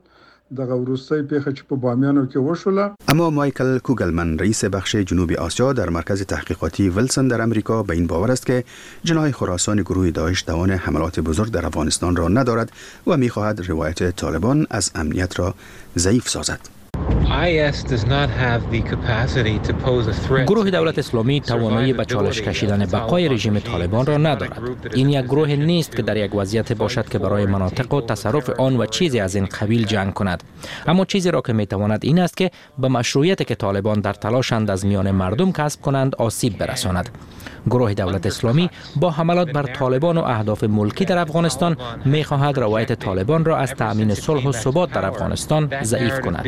اما مایکل کوگلمن، رئیس بخش جنوب آسیا در مرکز تحقیقاتی ویلسون در امریکا، به این باور است که جناح خراسان گروه داعش توان حملات بزرگ در افغانستان را ندارد و می‌خواهد روایت طالبان از امنیت را ضعیف سازد. گروه دولت اسلامی توانایی به چالش کشیدن بقای رژیم طالبان را ندارد. این یک گروه نیست که در یک وضعیت باشد که برای مناطق و تصرف آن و چیزی از این قبیل جنگ کند. اما چیزی را که میتواند این است که به مشروعیتی که طالبان در تلاشند از میان مردم کسب کنند آسیب برساند. گروه دولت اسلامی با حملات بر طالبان و اهداف ملکی در افغانستان میخواهد روایت طالبان را از تأمین صلح و ثبات در افغانستان ضعیف کند.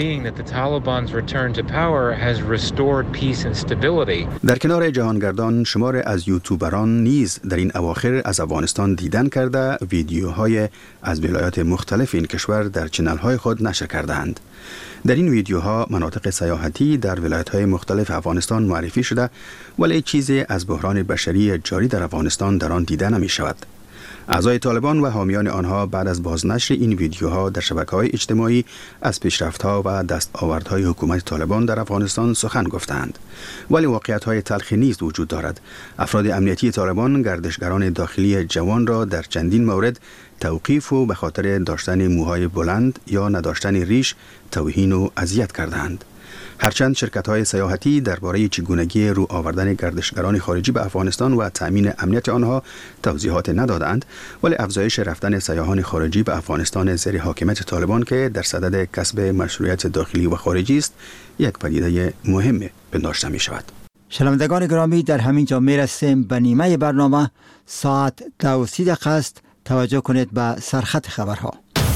در کنار جهانگردان شمار از یوتیوبران نیز در این اواخر از افغانستان دیدن کرده ویدیوهای از ولایات مختلف این کشور در چنل‌های خود نشر کردند. در این ویدیوها مناطق سیاحتی در ولایت‌های مختلف افغانستان معرفی شده ولی چیزی از بحران بشری جاری در افغانستان در آن دیده نمی شود. اعضای طالبان و حامیان آنها بعد از بازنشر این ویدیوها در شبکه‌های اجتماعی از پیشرفت‌ها و دستاوردهای حکومت طالبان در افغانستان سخن گفتند. ولی واقعیت‌های تلخی نیز وجود دارد. افراد امنیتی طالبان گردشگران داخلی جوان را در چندین مورد توقیف و به خاطر داشتن موهای بلند یا نداشتن ریش توهین و اذیت کردند. هرچند شرکت‌های سیاحتی درباره چگونگی رو آوردن گردشگران خارجی به افغانستان و تأمین امنیت آنها توضیحات ندادند، ولی افزایش رفتن سیاحان خارجی به افغانستان زیر حاکمیت طالبان که در صدد کسب مشروعیت داخلی و خارجی است، یک پدیده مهم پنداشته می شود. شنوندگان گرامی، در همین جا می رسیم به نیمه برنامه. ساعت دو و سی دقیقه است. توجه کنید به سرخط خبرها.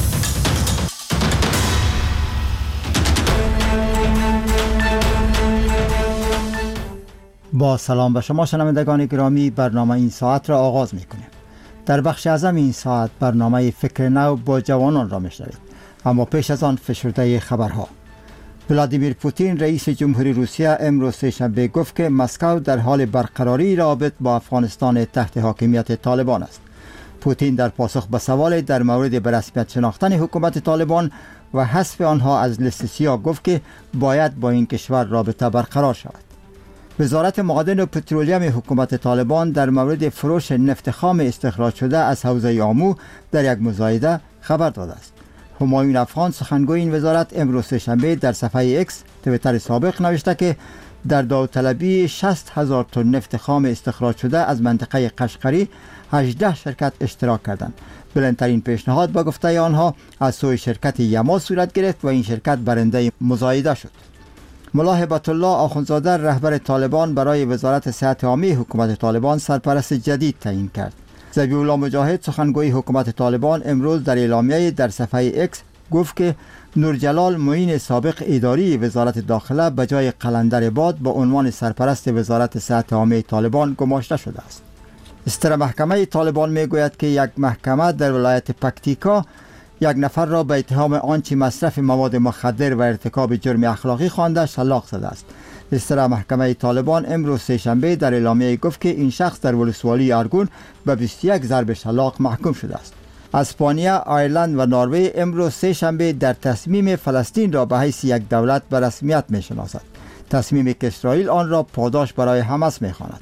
با سلام به شما شنوندگان گرامی، برنامه این ساعت را آغاز می کنیم. در بخش اعظم این ساعت برنامه فکر نو با جوانان را می شنوید. اما پیش از آن فشرده خبرها. ولادیمیر پوتین رئیس جمهوری روسیه امروز سه‌شنبه گفت که مسکو در حال برقراری رابط با افغانستان تحت حاکمیت طالبان است. پوتین در پاسخ به سوال در مورد به رسمیت شناختن حکومت طالبان و حذف آنها از لیست سیاه گفت که باید با این کشور رابطه برقرار شود. وزارت معادن و پترولیوم حکومت طالبان در مورد فروش نفت خام استخراج شده از حوزه آمو در یک مزایده خبر داده است. همایون افغان سخنگوی این وزارت امروز سه‌شنبه در صفحه اکس توییتر سابق نوشته که در داوطلبی شصت هزار تن نفت خام استخراج شده از منطقه قشقری هجده شرکت اشتراک کردند. بلندترین پیشنهاد با گفته آنها از سوی شرکت یما صورت گرفت و این شرکت برنده مزایده شد. ملا هبت الله آخوندزاده رهبر طالبان برای وزارت صحت عامه حکومت طالبان سرپرست جدید تعیین کرد. ذبیح الله مجاهد سخنگوی حکومت طالبان امروز در اعلامیه در صفحه اکس گفت که نورجلال معین سابق اداری وزارت داخله به جای قلندر باد با عنوان سرپرست وزارت صحت عامه طالبان گماشته شده است. استر محکمه طالبان میگوید که یک محکمه در ولایت پکتیکا یک نفر را به اتهام آنچه مصرف مواد مخدر و ارتکاب جرم اخلاقی خوانده شلاق زده است. استر محکمه طالبان امروز سه‌شنبه در اعلامیه گفت که این شخص در ولسوالی ارگون به بیست و یک ضرب شلاق محکوم شده است. اسپانیا، آیرلند و نروژ امروز سه‌شنبه در تصمیم فلسطین را به حیث یک دولت به رسمیت می‌شناسد. تصمیمی که اسرائیل آن را پاداش برای حماس می‌خواند.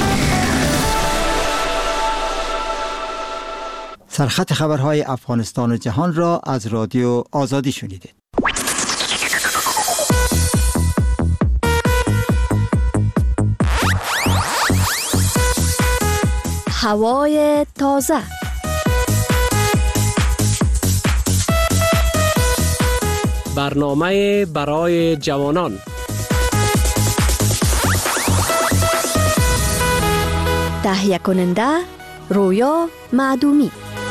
سرخط خبرهای افغانستان و جهان را از رادیو آزادی شنیدید. هوای تازه. برنامه برای جوانان. تهیه کننده رویا معدومی.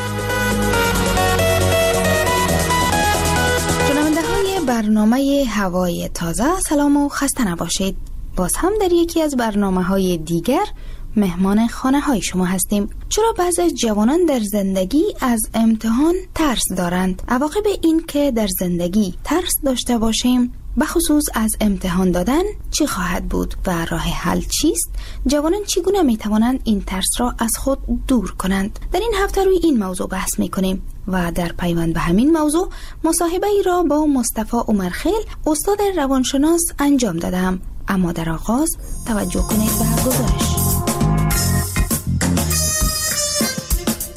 شنونده های برنامه هوای تازه، سلام و خسته نباشید. باز هم در یکی از برنامه های دیگر مهمان خانه های شما هستیم. چرا بعضی از جوانان در زندگی از امتحان ترس دارند؟ عواقب این که در زندگی ترس داشته باشیم بخصوص از امتحان دادن چی خواهد بود و راه حل چیست؟ جوانان چگونه می توانند این ترس را از خود دور کنند؟ در این هفته روی این موضوع بحث می کنیم و در پیوند به همین موضوع مصاحبه ای را با مصطفی عمرخیل استاد روانشناس انجام دادم. اما در آغاز توجه کنید به گزارش.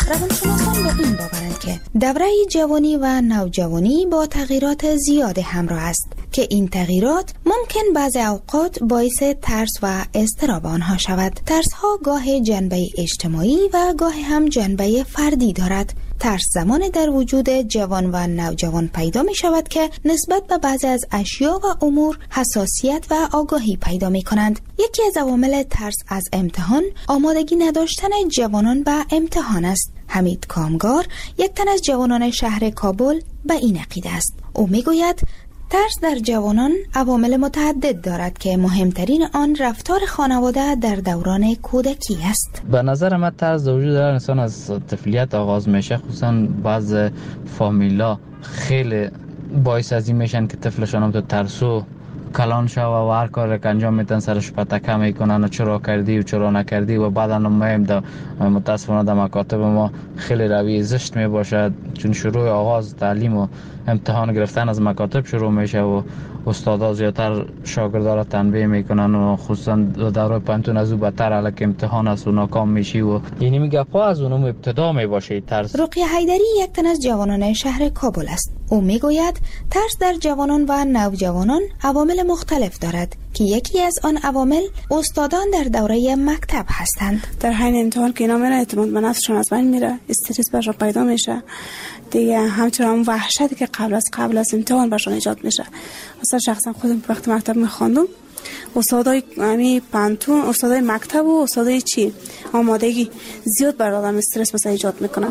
روانشناسان به این باورند که دوره جوانی و نوجوانی با تغییرات زیاد همراه است که این تغییرات ممکن بعضی اوقات باعث ترس و اضطراب آنها شود. ترس ها گاه جنبه اجتماعی و گاه هم جنبه فردی دارد. ترس زمان در وجود جوان و نوجوان پیدا می شود که نسبت به بعضی از اشیا و امور حساسیت و آگاهی پیدا می کنند. یکی از عوامل ترس از امتحان آمادگی نداشتن جوانان به امتحان است. حمید کامگار، یک تن از جوانان شهر کابل، به این عقیده است. او می گوید ترس در جوانان عوامل متعدد دارد که مهمترین آن رفتار خانواده در دوران کودکی است. به نظر من ترس در وجود هر انسان از طفولیت آغاز میشه، خصوصا بعض فامیلا خیلی باعث از این میشن که طفلشان هم تو ترسو کلان شو و هر کار که انجام میتن سرش پتکه میکنن و چرا کردی و چرا نکردی و بعدا مهم در متاسفانه در مکاتب ما خیلی روی زشت میباشد، چون شروع آغاز تعلیم و امتحان گرفتن از مکاتب شروع میشه و استادا زیادتر شاگردا را تنبیه میکنن و خصوصا دوره پانتون از او بدتر الک امتحان است و ناکام میشی و یعنی میگه پا از اونم ابتدا میباشه ترس. رقیه حیدری یک تن از جوانان شهر کابل است. او میگوید ترس در جوانان و نوجوانان عوامل مختلف دارد که یکی از آن عوامل استادان در دوره مکتب هستند. در حین امتحان که اینا میره اعتماد به نفسشون از بین میره، استرس برشون پیدا میشه دیگه، همچنین هم وحشتی که قبل از قبل از امتحان برشون ایجاد میشه. مثلا شخصا خودم وقتی مکتب میخواندم استادای امی پانتون، استادای مکتب و استادای چی آمادگی زیاد بر آدم استرس مثلا ایجاد میکنن.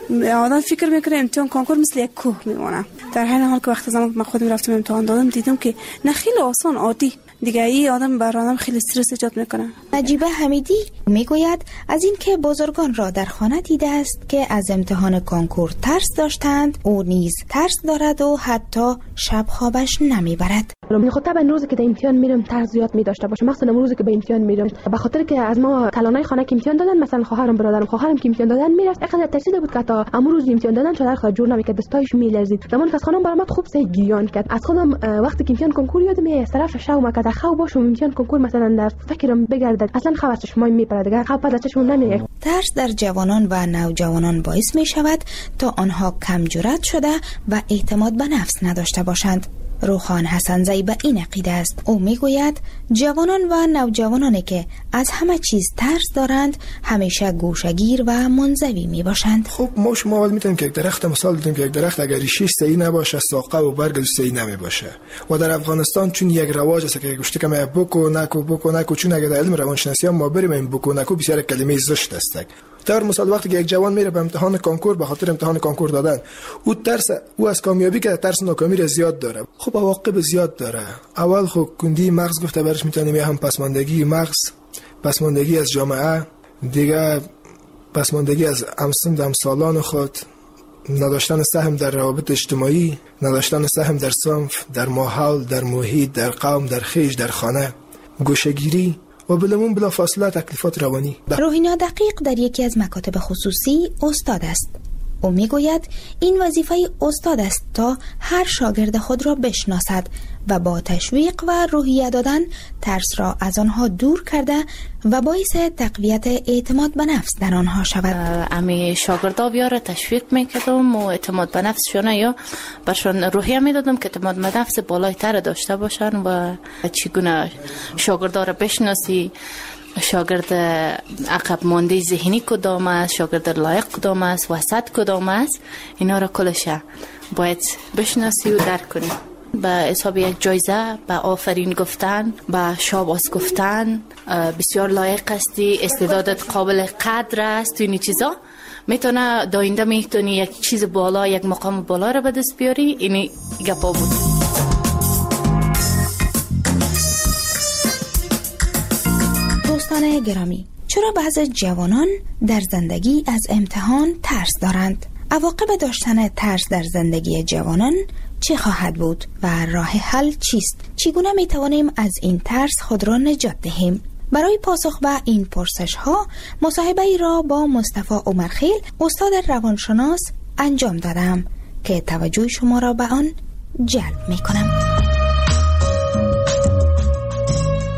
آدم فکر میکنه امتحان کنکور مثل یک کوه میمونه، در حین حال که وقتی زمان من خودم رفتم امتحان دادم دیدم که نه خیلی آسان عادی دیگه ای آدم بر آدم خیلی استرس ایجاد میکنه. نجیبه حمیدی میگوید از این که بزرگان را در خانه دیده است که از امتحان کنکور ترس داشتند، او نیز ترس دارد و حتی شب خوابش نمیبرد. خب طبعا روزی که در امتحان میرم ترس زیاد می داشته باشه، مثلا روزی که به امتحان میرم به خاطر که از ما کلانای خانه که امتحان دادن، مثلا خواهرم برادرم خواهرم که امتحان دادن میرفت اینقدر ترسیده بود که تا امروز روز امتحان دادن شده خود جور نمیکرد، دستایش میلرزید. زمان که از خانم برآمد خوب سه گریان کرد. از خودم وقتی که امتحان کنکور یادم میاد طرف شو ما که خو باشم امتحان کنکور مثلا در فکرم بگردد اصلا خبر چشمای میپره دیگه خب بعد چشمون نمیاد. ترس در جوانان و نوجوانان باعث می شود تا آنها کم جرأت شده و اعتماد به نفس نداشته باشند. روخان حسنزی به این عقیده است. او میگوید جوانان و نوجوانانی که از همه چیز ترس دارند همیشه گوشه‌گیر و منزوی می باشند. خب ما شما اول میتونیم که یک درخت مثال بدیم که یک درخت اگر ریشش صحیح نباشه ساقه و برگ صحیح نمی باشه. و در افغانستان چون یک رواج است که گوشت که ما بکو نکو بکو نکو، چون اگر در علم روانشناسی ما بریم این بکو نکو بسیار کلمه زشت است. در مثال وقتی که یک جوان میره به امتحان کنکور به خاطر امتحان کنکور دادن، او ترس او از کامیابی که ترس ناکامی را زیاد داره. خب عواقب زیاد داره. اول خب کندی مغز گفته برش میتونیم هم پسماندگی مغز، پسماندگی از جامعه، دیگه پسماندگی از همسن همسالان خود، نداشتن سهم در روابط اجتماعی، نداشتن سهم در صنف، در ماحول، در محیط، در قوم، در خیش، در خانه، گوشه‌گیری و بلمون بلا فاصله تکلیفات روانی. روحینا دقیق در یکی از مکاتب خصوصی استاد است. او میگوید این وظیفه استاد است تا هر شاگرد خود را بشناسد و با تشویق و روحیه دادن ترس را از آنها دور کرده و باعث تقویت اعتماد به نفس در آنها شود. امی شاگردا بیاره تشویق میکردم و اعتماد به نفسشون یا برشون روحیه میدادم که اعتماد به نفس بالایتر داشته باشن و چگونه شاگردا را بشناسی، شاگرد عقب مانده ذهنی کدام است، شاگرد لایق کدام است، وسط کدام است، اینا را کلش باید بشناسی و درک کنی. به حساب یک جایزه، به آفرین گفتن، به شاباس گفتن، بسیار لایق هستی، استعدادت قابل قدر است، اینی چیزا میتونه داینده میتونی یک چیز بالا، یک مقام بالا را به دست بیاری. اینی گپا بود. دوستان گرامی، چرا بعضی جوانان در زندگی از امتحان ترس دارند؟ عواقب داشتن ترس در زندگی جوانان چه خواهد بود و راه حل چیست؟ چگونه می توانیم از این ترس خود را نجات دهیم؟ برای پاسخ به این پرسش ها مصاحبه ای را با مصطفی عمرخیل، استاد روانشناس انجام دادم که توجه شما را به آن جلب می کنم.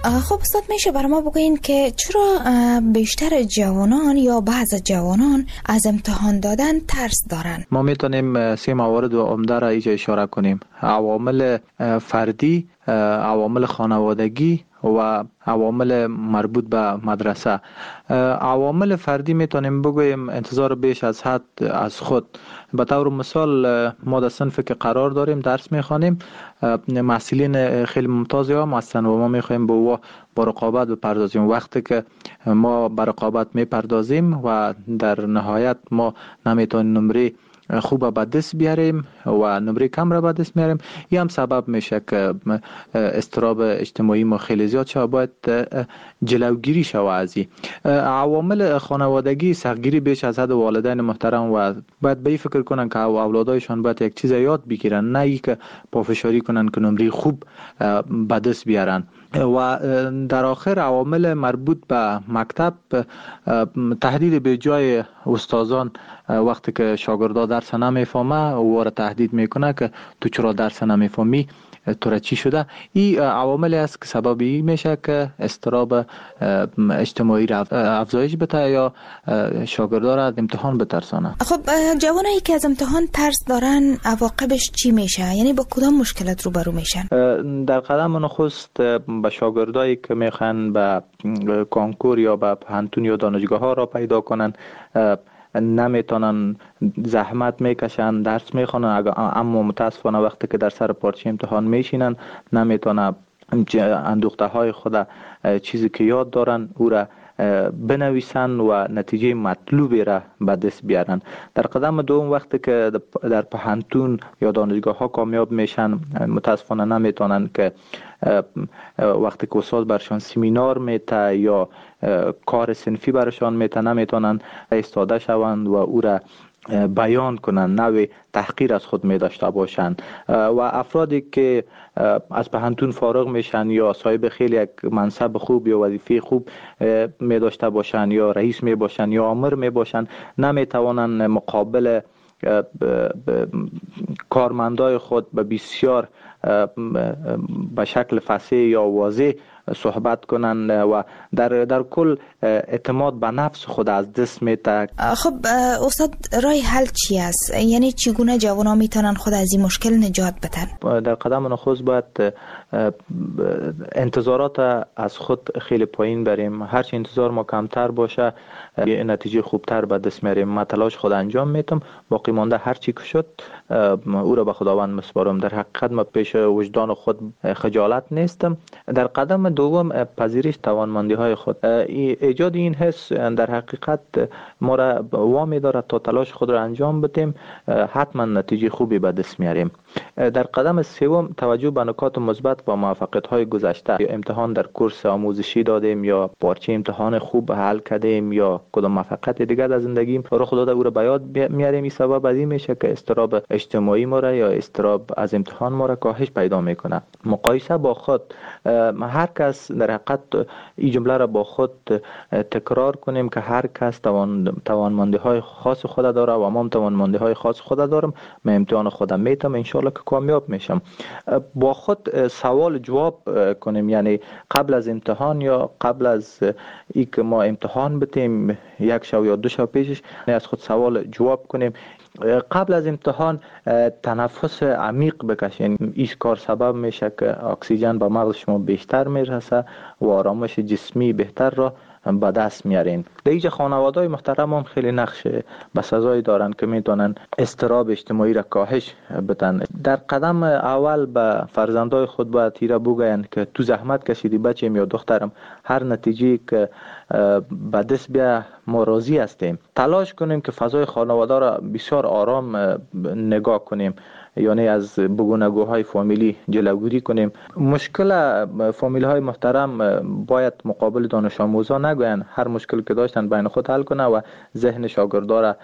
خب استاد میشه برای ما بگوین که چرا بیشتر جوانان یا بعض جوانان از امتحان دادن ترس دارن؟ ما میتونیم سه موارد و عمده را اینجا اشاره کنیم: عوامل فردی، عوامل خانوادگی و عوامل مربوط به مدرسه. عوامل فردی میتونیم بگویم انتظار بیش از حد از خود. به طور مثال ما در صنفی که قرار داریم درس میخوانیم، محصلین خیلی ممتازی هم هستن و ما میخوایم به او با رقابت بپردازیم. وقتی که ما به رقابت میپردازیم و در نهایت ما نمیتونیم نمره خوب به دست بیاریم و نمره کم را به دست میاریم، این هم سبب میشه که اضطراب اجتماعی ما خیلی زیاد شود. باید جلوگیری شود از این عوامل خانوادگی. سختگیری بیش از حد والدین محترم و باید به این فکر کنن که اولادایشان باید یک چیز یاد بگیرن، نه ای که پافشاری کنن که نمره خوب به دست بیارن. و در آخر عوامل مربوط به مکتب، تهدید به جای استادان وقتی که شاگردا درس نمیفهمه او را تهدید میکنه که تو چرا درس نمیفهمی، تو را چی شده. این عواملی است که سبب این میشه که اضطراب اجتماعی را افزایش بده یا شاگردا را از امتحان بترسانه. خب جوانایی که از امتحان ترس دارن عواقبش چی میشه؟ یعنی با کدام مشکلات روبرو میشن؟ در قدم نخست به شاگردایی که میخوان به کنکور یا به پانتون یا دانشگاه ها را پیدا کنن، نمیتونن، زحمت میکشن، درس میخونن، اما متاسفانه وقتی که در سر پارچه امتحان میشینن نمیتونن اندوخته های خود چیزی که یاد دارن او را بنویسن و نتیجه مطلوبی را به دست بیارن. در قدم دوم وقتی که در پانتون یا دانشگاه ها کامیاب میشن، متاسفانه نمیتونن که وقتی که استاد برشان سمینار میته یا کار صنفی برشان میته نمیتونن ایستاده شوند و او را بیان کنن، نوع تحقیر از خود می داشته باشند. و افرادی که از پانتون فارغ میشن یا صاحب خیلی یک منصب خوب یا وظیفه خوب می داشته باشند یا رئیس می باشند یا آمر می باشند، نمی توانند مقابل کارمندای خود به بسیار به شکل فصیح یا واضح صحبت کنند و در در کل اعتماد به نفس خود از دست میده. خب استاد راه حل چی است؟ یعنی چگونه جوان‌ها میتونن خود از این مشکل نجات بدن؟ در قدم نخست باید انتظارات از خود خیلی پایین بریم. هرچی انتظار ما کمتر باشه نتیجه خوبتر به دست میاریم. من تلاش خود انجام میتم، باقی مانده هر چی که شد او را به خداوند مسپارم. در حقیقت ما پیش وجدان خود خجالت نیستم. در قدم دوم پذیرش توانمندی های خود. ایجاد این حس در حقیقت ما را وامی دارد تا تلاش خود را انجام بدیم، حتما نتیجه خوبی به دست میاریم. در قدم سوم توجه به نکات مثبت و موفقیت های گذشته. امتحان در کورس آموزشی دادیم یا پارچه امتحان خوب حل کردیم یا کدام موفقیت دیگر در زندگیم رخ داده او را به یاد میاریم. این سبب از این میشه که اضطراب اجتماعی ما را یا اضطراب از امتحان ما را کاهش پیدا میکنه. مقایسه با خود، هر کس در حقیقت این جمله را با خود تکرار کنیم که هر کس توان توانمندی های خاص خود داره و ما هم توانمندی های خاص خود دارم. من امتحان خودم میتم، ان شاء الله که کامیاب میشم. با خود سوال جواب کنیم، یعنی قبل از امتحان یا قبل از ای که ما امتحان بتیم یک شب یا دو شب پیشش از خود سوال جواب کنیم. قبل از امتحان تنفس عمیق بکشین. این کار سبب میشه که اکسیژن به مغز شما بیشتر میرسه و آرامش جسمی بهتر را به دست میارین. در اینجا خانواده‌های محترم هم خیلی نقش بسزایی دارن که میتونن اضطراب اجتماعی را کاهش بدن. در قدم اول به فرزندای خود باید تیره بگوین که تو زحمت کشیدی بچه‌م یا دخترم، هر نتیجه که به دست بیا ما راضی هستیم. تلاش کنیم که فضای خانواده را بسیار آرام نگاه کنیم، یعنی از بگونگوهای فامیلی جلوگیری کنیم. مشکل فامیلی های محترم باید مقابل دانش آموزا نگوین، هر مشکل که داشتن بین خود حل کنه و ذهن شاگردا را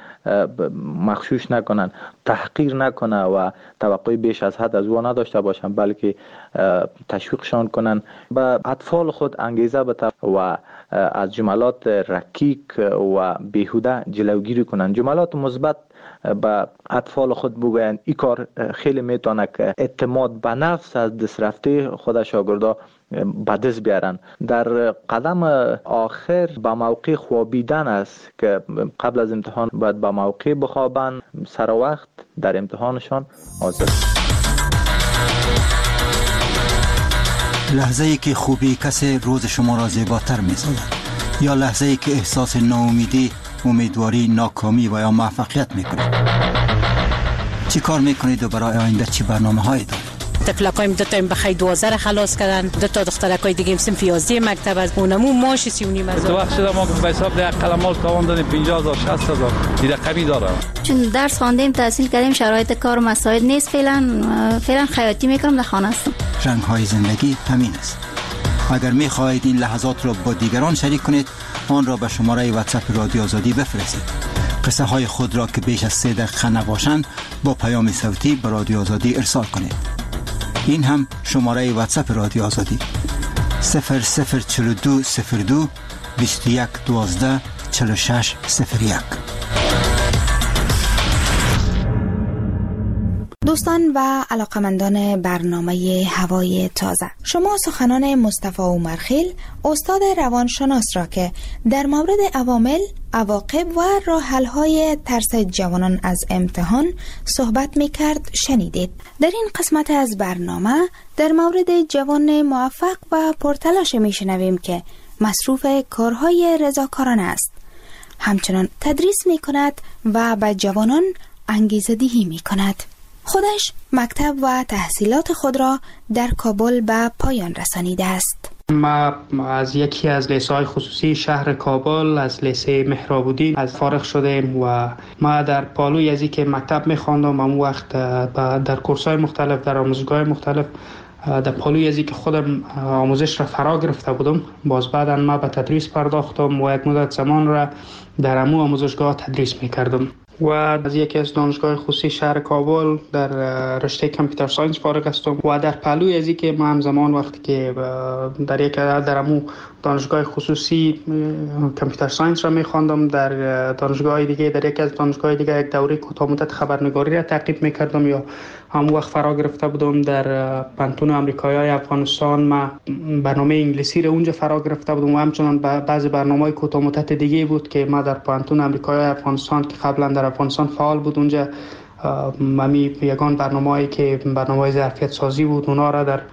مغشوش نکنن، تحقیر نکنه و توقع بیش از حد از او نداشته باشن، بلکه تشویقشان کنن، به اطفال خود انگیزه بده و از جملات رکیک و بیهوده جلوگیری کنن. جملات مثبت به اطفال خود بگویند این کار خیلی میتونه که اعتماد به نفس از دست رفته خود شاگردا به دست بیارن. در قدم آخر به موقع خوابیدن است که قبل از امتحان باید به موقع بخوابن، سر وقت در امتحانشان حاضر. لحظه ای که خوبی کسی روز شما را زیباتر می سازد یا لحظه ای که احساس ناامیدی، امیدواری، ناکامی و یا موفقیت می کنید؟ چی کار می کنید و برای آینده چی برنامه هایی دارید؟ تفلقایم دو تا بخیر دوازده را خلاص کردن، دو تا دخترکای دیگه صنف یازده مکتب از اونمو ماش سی و نیم هزار. تو وقت شده ما که به حساب ده قلمال تاوان دادیم پنجاه هزار شصت هزار دیده کمی داره. چون درس خواندیم تحصیل کردیم شرایط کار و مساعد نیست، فعلا فعلا خیاطی میکنم در خانه هستم. رنگ های زندگی همین است. اگر می خواهید این لحظات را با دیگران شریک کنید آن را به شماره واتساپ رادیو آزادی بفرستید. قصه های خود را که بیش از سه دقیقه نباشند با پیام صوتی به رادیو آزادی ارسال کنید. این هم شماره واتساپ رادیو آزادی صفر صفر چهل و دو صفر دو بیست و یک دوازده چهل و شش صفر یک. دوستان و علاقمندان برنامه هوای تازه، شما سخنان مصطفی عمرخیل استاد روانشناس را که در مورد عوامل، عواقب و راه حل‌های ترس جوانان از امتحان صحبت می‌کرد شنیدید. در این قسمت از برنامه در مورد جوان موفق و پرتلاش می‌شنویم که مصروف کارهای رضاکارانه است. همچنان تدریس می‌کند و به جوانان انگیزه دهی می‌کند. خودش مکتب و تحصیلات خود را در کابل به پایان رسانیده است. ما از یکی از لیسه‌های خصوصی شهر کابل از لیسه مهراب‌الدین از فارغ شدیم و ما در پالوی از که مکتب می‌خواندم اون وقت در کورس‌های مختلف در آموزشگاه مختلف در پالوی از که خودم آموزش را فرا گرفته بودم. باز بعداً ما به تدریس پرداختم و یک مدت زمان را در امو آموزشگاه تدریس می‌کردم و از یکی از دانشگاه خصوصی شهر کابل در رشته کامپیوتر ساینس فارغ هستم و در پهلوی از که ما همزمان وقتی که در یک در امو دانشگاه خصوصی کامپیوتر ساینس را می‌خواندم، در دانشگاه دیگه در یک از دانشگاه دیگه یک دوره کوتاه مدت خبرنگاری را تعقیب می‌کردم یا هم وقت فرا گرفته بودم. در پانتون آمریکایی افغانستان ما برنامه انگلیسی را اونجا فرا گرفته بودم و همچنان بعضی برنامه‌های کوتاه مدت دیگه بود که ما در پانتون آمریکایی افغانستان که قبلا در افغانستان فعال بود اونجا ممی یگان برنامه‌ای که برنامه‌های ظرفیت سازی بود اونا را در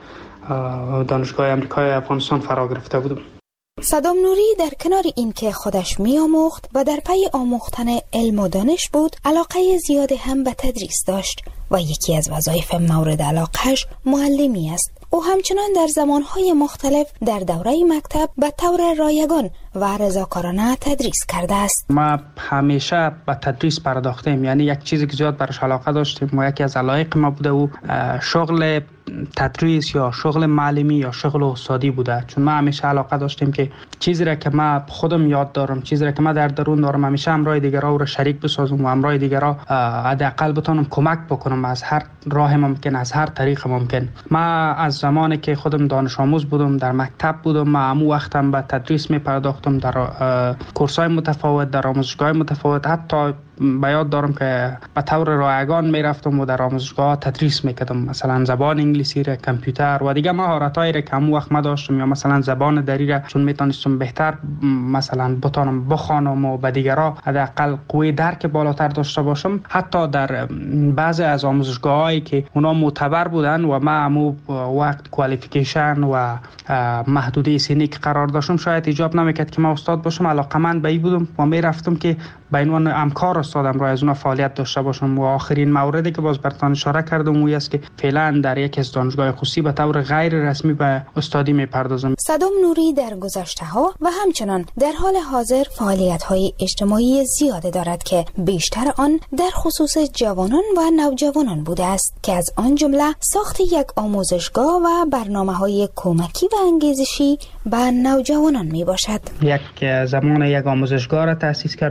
دانشگاه آمریکایی افغانستان فرا گرفته بودم. صدام نوری در کنار این که خودش می آموخت و در پی آموختن علم و دانش بود، علاقه زیادی هم به تدریس داشت و یکی از وظایف مورد علاقهش معلمی است. او همچنان در زمانهای مختلف در دوره مکتب به طور رایگان و رضاکارانه تدریس کرده است. ما همیشه به تدریس پرداختیم، یعنی یک چیزی که زیاد برش علاقه داشتیم و یکی از علایق ما بوده و شغل تدریس یا شغل معلمی یا شغل استادی بوده. چون ما همیشه علاقه داشتیم که چیزی را که ما خودم یاد دارم، چیزی را که ما در درون دارم، همیشه همراه دیگران را شریک بسازم و همراه دیگران حداقل بتونم کمک بکنم از هر راه ممکن، از هر طریق ممکن. ما از زمانی که خودم دانش آموز بودم در مکتب بودم، ما همو وقتم به تدریس می پرداختم در کورس‌های متفاوت، در آموزشگاه متفاوت. حتی به یاد دارم که به طور رایگان می رفتم و در آموزشگاه تدریس میکردم، مثلا زبان انگلیسی را، کامپیوتر و دیگه مهارتایی را که همون وقت ما داشتم، یا مثلا زبان دری را چون میتونستم بهتر مثلا بتونم بخوانم و به دیگران حداقل قوی درک بالاتر داشته باشم. حتی در بعضی از آموزشگاهایی که اونا معتبر بودن و ما همون وقت کوالیفیکیشن و محدوده سنی که قرار داشتم شاید ایجاب نمیکرد که ما استاد باشم، علاقمند به این بودم و می رفتم که به عنوان همکار استادم را از اون فعالیت داشته باشم. و آخرین موردی که باز براتون اشاره کردم اون است که فعلا در یک از دانشگاه خصوصی به طور غیر رسمی به استادی میپردازم. صدام نوری در گذشته ها و همچنان در حال حاضر فعالیت های اجتماعی زیاده دارد که بیشتر آن در خصوص جوانان و نوجوانان بوده است که از آن جمله ساخت یک آموزشگاه و برنامه های کمکی و انگیزشی به نوجوانان می باشد. یک زمان یک آموزشگاه را تأسیس کردم به نام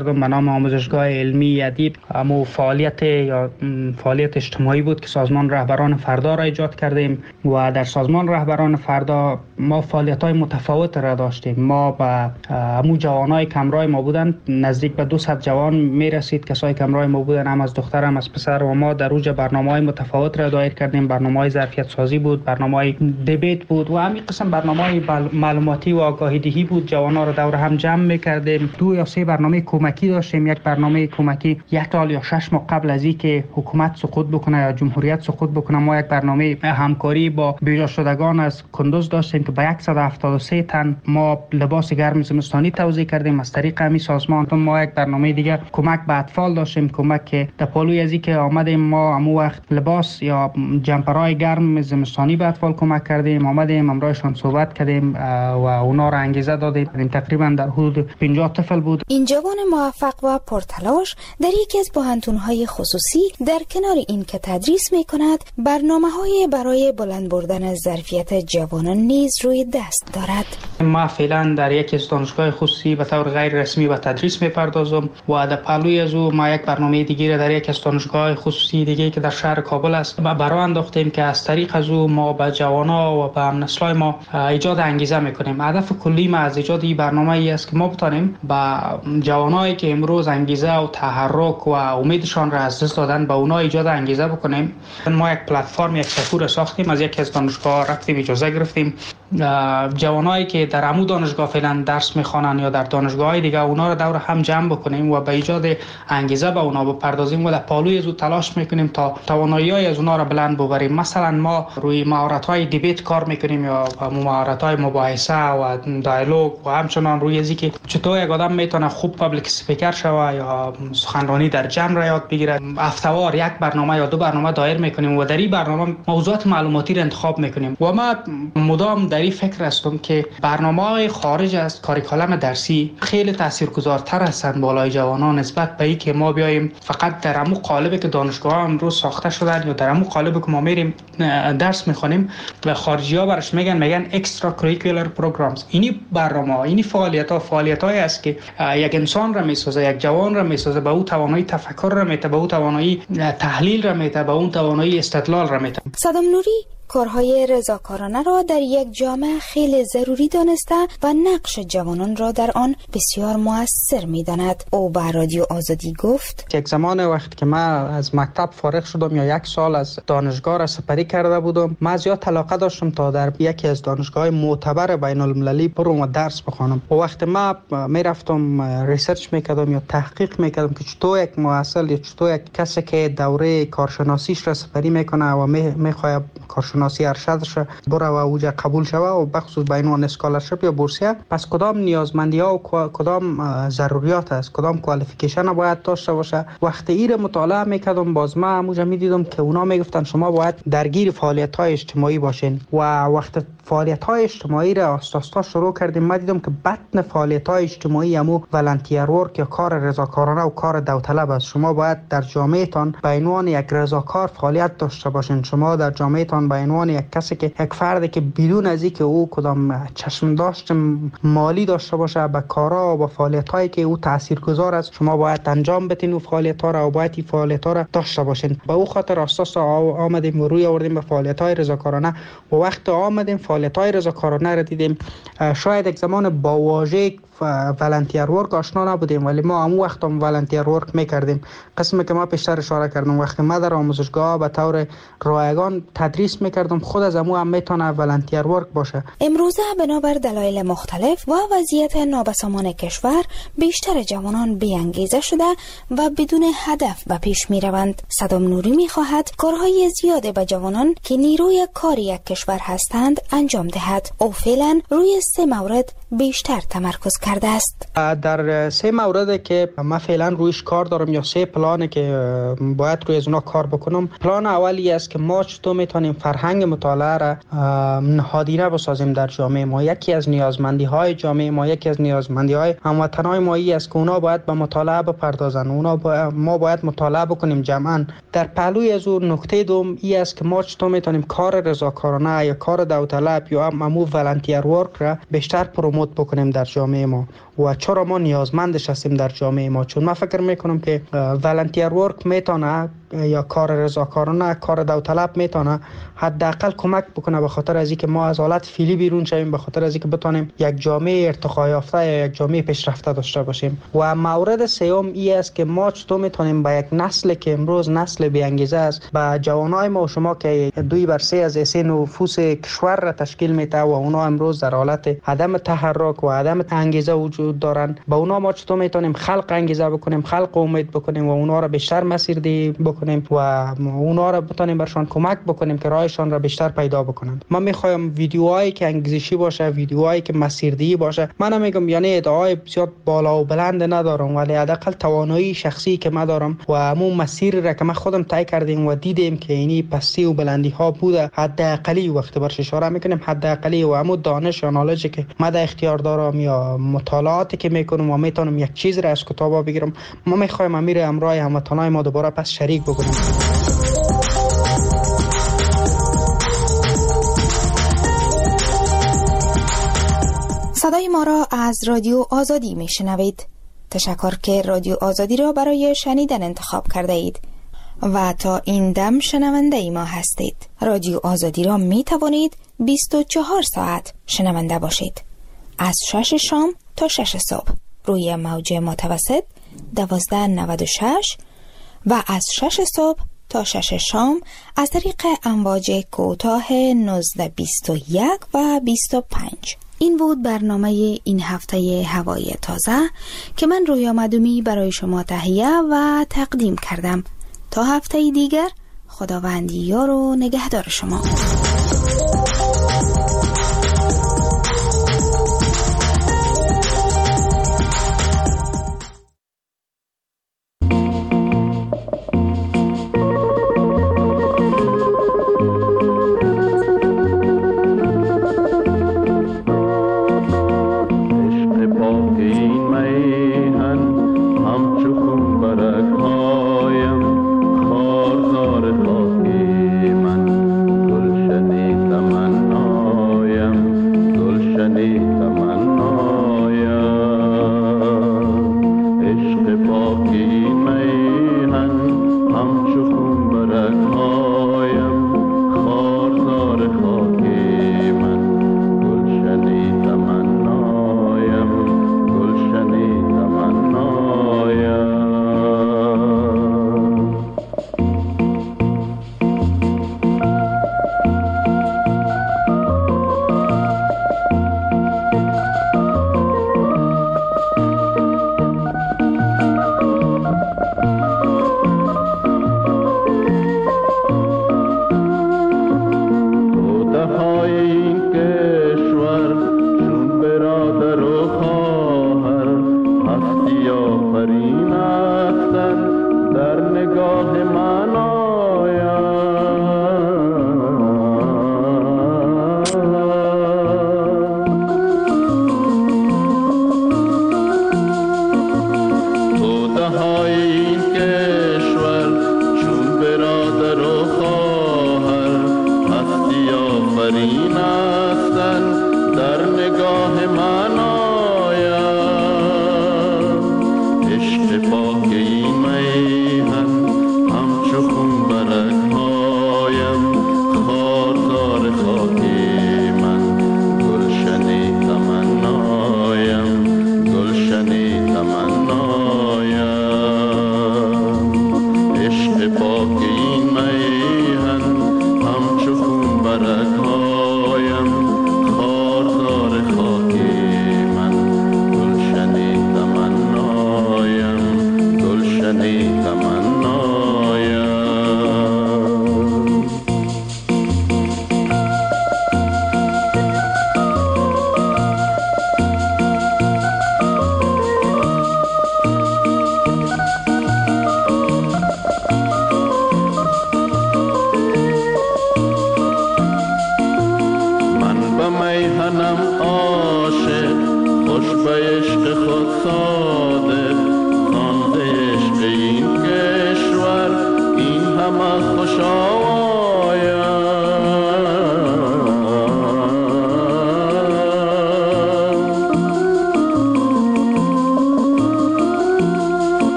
آموزشگاه علمی ادیب امو فعالیت یا فعالیت اجتماعی بود که سازمان رهبران فردا را ایجاد کردیم و در سازمان رهبران فردا ما فعالیت‌های متفاوت را داشتیم. ما با امو جوانای کمرای ما بودن، نزدیک به دویست جوان میرسید کسای کمرای ما بودن، هم از دختر هم از پسر، و ما در اوج برنامه‌های متفاوت را دایر کردیم. برنامه‌های ظرفیت سازی بود، برنامه‌های دیبیت بود و همین قسم برنامه‌های معلوماتی و آگاهی دهی بود. جوان‌ها را دور هم جمع می‌کردیم. دو یا سه برنامه کمکی داشتیم. یک برنامه کمکی یک سال یا شش ماه قبل از اینکه حکومت سقوط بکنه یا جمهوریت سقوط بکنه، ما یک برنامه همکاری با بیجا شدگان از کندوز داشتیم که با صد و هفتاد و سه تن ما لباس گرم زمستانی توزیع کردیم از طریق همین سازمان. ما یک برنامه دیگه کمک به اطفال داشتیم، کمک که در پالوی از اینکه آمدیم ما همون وقت لباس یا جمپرای گرم زمستانی به اطفال کمک کردیم، آمدیم امرایشان صحبت کردیم و اونا را انگیزه دادیم. تقریبا در حدود پنجاه طفل بود. این جوان موفق و پرتلاش در یکی از بحانتون‌های خصوصی در کنار این که تدریس می‌کند، برنامه‌های برای بلند بردن از ظرفیت جوانان نیز روی دست دارد. ما فعلا در یکی از دانشگاه خصوصی به طور غیر رسمی به تدریس می‌پردازم و در پهلوی از او ما یک برنامه دیگه در یک از دانشگاه خصوصی دیگه که در شهر کابل است برای انداختیم که از طریق از او ما به جوان‌ها و به هم‌نسل‌های ما ایجاد انگیزه می‌کنیم. هدف کلی ما از ایجاد این برنامه ای است که ما بتانیم با جوانایی که امروز انگیزه و تحرک و امیدشان را از دست دادن به اونا ایجاد انگیزه بکنیم. ما یک پلتفرم، یک سکور ساختیم، از یکی از دانشگاه رفتیم اجازه گرفتیم جوانایی که در عمو دانشگاه فعلا درس میخوانن یا در دانشگاه‌های دیگه اونا رو دور هم جمع بکنیم و به ایجاد انگیزه به اونا بپردازیم و در پالوی از او تلاش میکنیم تا توانایی‌های از اونا رو بلند ببریم. مثلا ما روی مهارت‌های دیبیت کار میکنیم یا مهارت‌های مباحثه و دیالوگ و همچنان روی از اینکه چطور یک آدم میتونه خوب پابلیک اسپیکر شوه یا سخنرانی در جمع را یاد بگیره. هفته‌وار یک برنامه یا دو برنامه دایر میکنیم و در این برنامه موضوعات معلوماتی را انتخاب میکنیم و ما مدام در این فکر هستم که برنامه‌های خارج از کاریکولم درسی خیلی تاثیرگذارتر هستند بالای جوانان نسبت به اینکه ما بیایم فقط در همون قالبی که دانشگاه امروز ساخته شدن یا در همون قالبی که ما میریم درس میخونیم و خارجی‌ها برش میگن میگن اکسترا کریکولر پروگرامز. اینی برنامه، اینی فعالیت‌ها فعالیت‌هایی است که یک انسان را میسازه، یک جوان را میسازه، به او توانایی تفکر را میده، به او توانایی تحلیل را میده، به اون توانایی استدلال را میده. صدام نوری کارهای رضاکارانه را در یک جامعه خیلی ضروری دانسته و نقش جوانان را در آن بسیار مؤثر می‌داند. او به رادیو آزادی گفت: یک زمان وقتی که من از مکتب فارغ شدم یا یک سال از دانشگاه را سپری کرده بودم، من زیاد علاقه داشتم تا در یکی از دانشگاه‌های معتبر بین‌المللی برم و درس بخوانم. و وقتی من میرفتم ریسرچ میکردم یا تحقیق میکردم که چطور یک محصل یا چطور یک کسی که دوره کارشناسیش را سپری میکنه و میخواد کارشناسی ارشدش بره و اوجا قبول شوه و بخصوص به عنوان اسکالرشپ یا بورسیه، پس کدام نیازمندی ها و کدام ضروریات است، کدام کوالیفیکیشن باید داشته باشه. وقتی این مطالعه میکردم باز ما همونجا میدیدم که اونا میگفتن شما باید درگیر فعالیت های اجتماعی باشین و وقتی فعالیت های اجتماعی را آستاستا شروع کردیم ما دیدم که بطن فعالیت های اجتماعی همو ولنتیر ورک یا کار رضاکارانه و کار داوطلب است. شما باید در جامعه تان به عنوان یک رضاکار فعالیت داشته باشین. شما در جامعه تان به عنوان یک کسی که یک فردی که بدون از اینکه او کدام چشم داشت مالی داشته باشه به کارا و به فعالیت هایی که او تاثیرگذار است، شما باید انجام بدین و فعالیت ها را و باید این فعالیت ها را داشته باشین. به او خاطر اساس آمدیم و روی آوردیم به فعالیت های رضاکارانه و وقت آمدیم فعالیت های رضاکارانه را دیدیم. شاید یک زمان با واژه ولنتیر ورک آشنا نبودیم ولی ما همون وقت هم ولنتیر ورک میکردیم. قسمی که ما پیشتر اشاره کردم وقتی ما در آموزشگاه به طور رایگان تدریس میکردم خود از همون هم میتونه ولنتیر ورک باشه. امروزه بنابر دلایل مختلف و وضعیت نابسامان کشور بیشتر جوانان بی‌انگیزه شده و بدون هدف به پیش میروند. صدام نوری میخواهد کارهای زیاده به جوانان که نیروی کار یک کشور هستند انجام دهد. او فعلا روی سه مورد بیشتر تمرکز کرده است. در سه مورد که من فعلا رویش کار دارم یا سه پلانه که باید روی از اونا کار بکنم. پلان اولی است که ما چطور میتونیم فرهنگ مطالعه را نهادینه بسازیم در جامعه ما. یکی از نیازمندی های جامعه ما، یکی از نیازمندی های هموطنای ما ای است که اونا باید به مطالعه بپردازن. اونا با... ما باید مطالعه بکنیم جمعا. در پهلوی از اون نکته دوم ای است که ما چطور میتونیم کار رضاکارانه یا کار داوطلب یا همو ولنتیر ورک را بیشتر پروموت بکنیم در جامعه ما. ما و چرا ما نیازمندش هستیم در جامعه ما. چون من فکر میکنم که والنتیر ورک میتونه یا کار رضاکارانه، کار داوطلب میتونه حداقل کمک بکنه به خاطر از اینکه ما از حالت فعلی بیرون شویم، به خاطر از اینکه بتونیم یک جامعه ارتقا یافته یا یک جامعه پیشرفته داشته باشیم. و مورد سوم این است که ما چطور میتونیم با یک نسل که امروز نسل بی انگیزه است، با جوانای ما و شما که دوی بر سه از سه نفوس کشور را تشکیل میده و اونا امروز در حالت عدم تحرک و عدم انگیزه وجود دارن، با اونا ما چطور میتونیم خلق انگیزه بکنیم، خلق امید بکنیم و اونا را بیشتر مسیردهی بکنیم و اونا را بتونیم برشان کمک بکنیم که راهشان را بیشتر پیدا بکنن. من میخوایم ویدیوهایی که انگیزشی باشه، ویدیوهایی که مسیردهی باشه. من نمیگم یعنی ادعای بسیار بالا و بلند ندارم، ولی حداقل توانایی شخصی که من دارم و همون مسیر را که من خودم طی کردیم و دیدیم که اینی پستی و بلندی ها بوده، حداقلی وقت برش اشاره میکنیم حداقلی و همون دانش یا نالجی که من در اختیار دارم یا مطالعاتی که میکنم و میتونم یک چیز را از کتابا بگیرم، ما میخوایم امیر امرای هموطنای ما دوباره پس شریک بکنیم. صدای ما را از رادیو آزادی میشنوید. تشکر که رادیو آزادی را برای شنیدن انتخاب کرده اید و تا این دم شنونده ما هستید. رادیو آزادی را می توانید بیست و چهار ساعت شنونده باشید، از شش شام تا شش صبح روی موج متوسط دوازده نود و شش و از شش صبح تا شش شام از طریق امواج کوتاه نوزده بیست و یک و بیست و پنج. این بود برنامه این هفته هوای تازه که من رویا مدومی برای شما تهیه و تقدیم کردم. تا هفته دیگر، خداوند یار و نگهدار شما.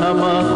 همه